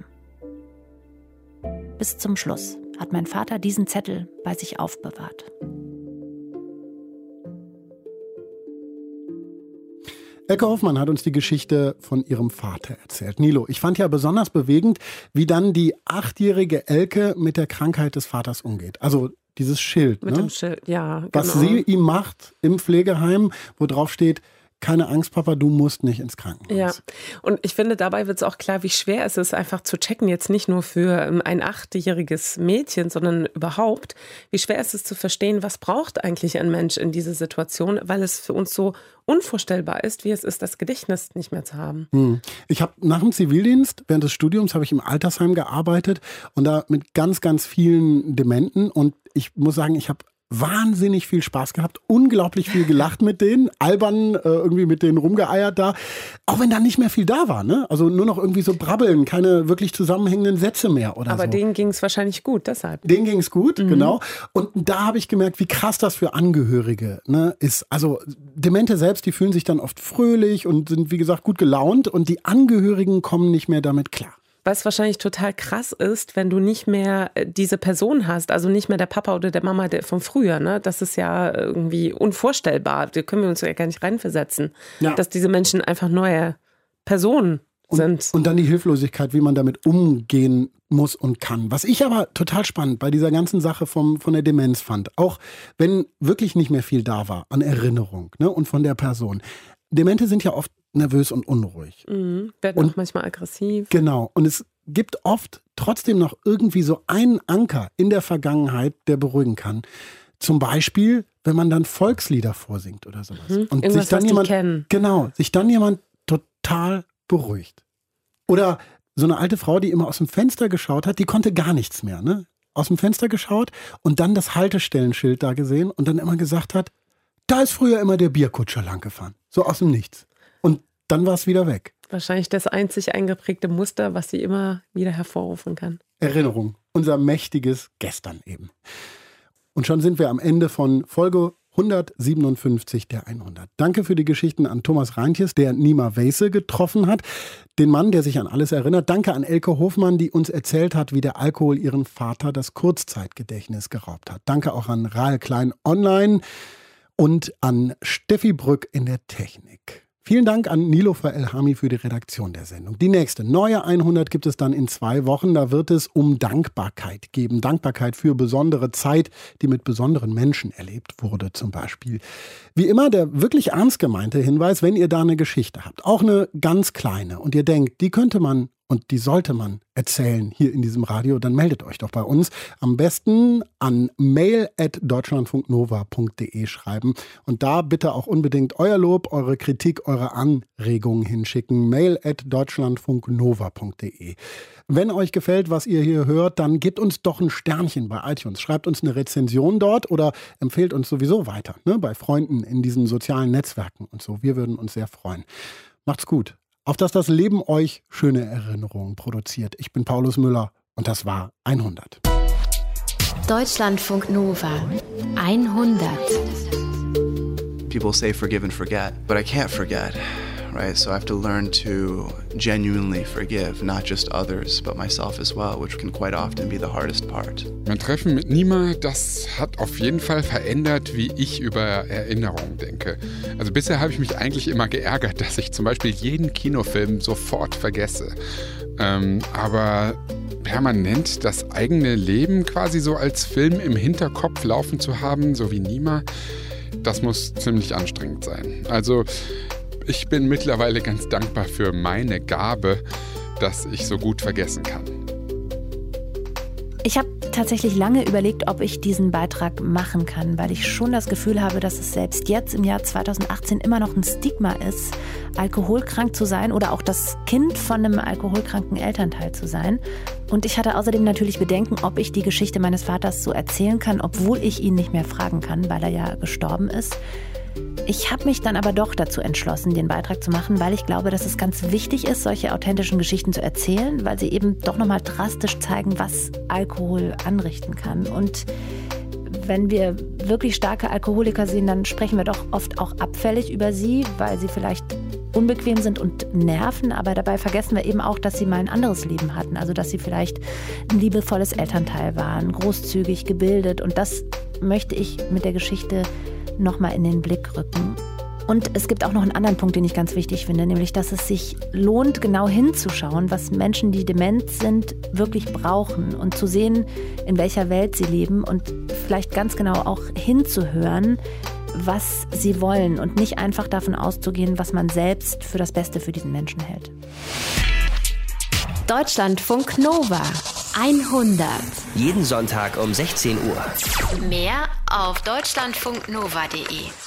Bis zum Schluss hat mein Vater diesen Zettel bei sich aufbewahrt. Elke Hoffmann hat uns die Geschichte von ihrem Vater erzählt. Nilo, ich fand ja besonders bewegend, wie dann die achtjährige Elke mit der Krankheit des Vaters umgeht. Also dieses Schild, mit ne? dem Schild, ja, genau. Was sie ihm macht im Pflegeheim, wo drauf steht: Keine Angst, Papa, du musst nicht ins Krankenhaus. Ja, und ich finde, dabei wird es auch klar, wie schwer es ist, einfach zu checken, jetzt nicht nur für ein achtjähriges Mädchen, sondern überhaupt, wie schwer es ist zu verstehen, was braucht eigentlich ein Mensch in dieser Situation, weil es für uns so unvorstellbar ist, wie es ist, das Gedächtnis nicht mehr zu haben. Hm. Ich habe nach dem Zivildienst, während des Studiums, habe ich im Altersheim gearbeitet und da mit ganz, ganz vielen Dementen, und ich muss sagen, ich habe wahnsinnig viel Spaß gehabt, unglaublich viel gelacht mit denen, albern äh, irgendwie mit denen rumgeeiert da, auch wenn da nicht mehr viel da war, ne? Also nur noch irgendwie so brabbeln, keine wirklich zusammenhängenden Sätze mehr oder Aber so. denen ging es wahrscheinlich gut, deshalb. Denen ging es gut, Mhm. genau. Und da habe ich gemerkt, wie krass das für Angehörige, ne, ist. Also Demente selbst, die fühlen sich dann oft fröhlich und sind, wie gesagt, gut gelaunt, und die Angehörigen kommen nicht mehr damit klar. Was wahrscheinlich total krass ist, wenn du nicht mehr diese Person hast, also nicht mehr der Papa oder der Mama von früher, ne? Das ist ja irgendwie unvorstellbar. Da können wir uns ja gar nicht reinversetzen, Ja. dass diese Menschen einfach neue Personen sind. Und, und dann die Hilflosigkeit, wie man damit umgehen muss und kann. Was ich aber total spannend bei dieser ganzen Sache vom, von der Demenz fand, auch wenn wirklich nicht mehr viel da war an Erinnerung, ne, und von der Person. Demente sind ja oft nervös und unruhig. Mhm. Werden Und- auch manchmal aggressiv. Genau. Und es gibt oft trotzdem noch irgendwie so einen Anker in der Vergangenheit, der beruhigen kann. Zum Beispiel, wenn man dann Volkslieder vorsingt oder sowas. Mhm. Und Irgendwas, sich dann was die jemand, kennen. genau, sich dann jemand total beruhigt. Oder so eine alte Frau, die immer aus dem Fenster geschaut hat, die konnte gar nichts mehr, ne? Aus dem Fenster geschaut und dann das Haltestellenschild da gesehen und dann immer gesagt hat: Da ist früher immer der Bierkutscher lang gefahren. So aus dem Nichts. Und dann war es wieder weg. Wahrscheinlich das einzig eingeprägte Muster, was sie immer wieder hervorrufen kann. Erinnerung. Unser mächtiges Gestern eben. Und schon sind wir am Ende von Folge hundertsiebenundfünfzig der hundert. Danke für die Geschichten an Thomas Reintjes, der Nima Weisse getroffen hat. Den Mann, der sich an alles erinnert. Danke an Elke Hofmann, die uns erzählt hat, wie der Alkohol ihren Vater das Kurzzeitgedächtnis geraubt hat. Danke auch an Rahel Klein online und an Steffi Brück in der Technik. Vielen Dank an Nilofer Elhami für die Redaktion der Sendung. Die nächste, neue hundert, gibt es dann in zwei Wochen. Da wird es um Dankbarkeit geben. Dankbarkeit für besondere Zeit, die mit besonderen Menschen erlebt wurde zum Beispiel. Wie immer der wirklich ernst gemeinte Hinweis, wenn ihr da eine Geschichte habt, auch eine ganz kleine, und ihr denkt, die könnte man und die sollte man erzählen hier in diesem Radio, dann meldet euch doch bei uns. Am besten an mail at deutschlandfunknova punkt de schreiben und da bitte auch unbedingt euer Lob, eure Kritik, eure Anregungen hinschicken. mail at deutschlandfunknova punkt de. Wenn euch gefällt, was ihr hier hört, dann gebt uns doch ein Sternchen bei iTunes. Schreibt uns eine Rezension dort oder empfehlt uns sowieso weiter, ne, bei Freunden in diesen sozialen Netzwerken und so. Wir würden uns sehr freuen. Macht's gut. auf dass das Leben euch schöne Erinnerungen produziert. Ich bin Paulus Müller und das war hundert. Deutschlandfunk Nova hundert. People say forgive and forget, but I can't forget. Right, so I have to learn to genuinely forgive, not just others, but myself as well, which can quite often be the hardest part. Mein Treffen mit Nima, das hat auf jeden Fall verändert, wie ich über Erinnerungen denke. Also bisher habe ich mich eigentlich immer geärgert, dass ich zum Beispiel jeden Kinofilm sofort vergesse. Ähm, aber permanent das eigene Leben quasi so als Film im Hinterkopf laufen zu haben, so wie Nima, das muss ziemlich anstrengend sein. Also ich bin mittlerweile ganz dankbar für meine Gabe, dass ich so gut vergessen kann. Ich habe tatsächlich lange überlegt, ob ich diesen Beitrag machen kann, weil ich schon das Gefühl habe, dass es selbst jetzt im Jahr zweitausendachtzehn immer noch ein Stigma ist, alkoholkrank zu sein oder auch das Kind von einem alkoholkranken Elternteil zu sein. Und ich hatte außerdem natürlich Bedenken, ob ich die Geschichte meines Vaters so erzählen kann, obwohl ich ihn nicht mehr fragen kann, weil er ja gestorben ist. Ich habe mich dann aber doch dazu entschlossen, den Beitrag zu machen, weil ich glaube, dass es ganz wichtig ist, solche authentischen Geschichten zu erzählen, weil sie eben doch nochmal drastisch zeigen, was Alkohol anrichten kann. Und wenn wir wirklich starke Alkoholiker sehen, dann sprechen wir doch oft auch abfällig über sie, weil sie vielleicht unbequem sind und nerven, aber dabei vergessen wir eben auch, dass sie mal ein anderes Leben hatten. Also dass sie vielleicht ein liebevolles Elternteil waren, großzügig, gebildet. Und das möchte ich mit der Geschichte nochmal in den Blick rücken. Und es gibt auch noch einen anderen Punkt, den ich ganz wichtig finde, nämlich, dass es sich lohnt, genau hinzuschauen, was Menschen, die dement sind, wirklich brauchen und zu sehen, in welcher Welt sie leben und vielleicht ganz genau auch hinzuhören, was sie wollen und nicht einfach davon auszugehen, was man selbst für das Beste für diesen Menschen hält. Deutschlandfunk Nova hundert. Jeden Sonntag um sechzehn Uhr. Mehr auf deutschlandfunknova punkt de.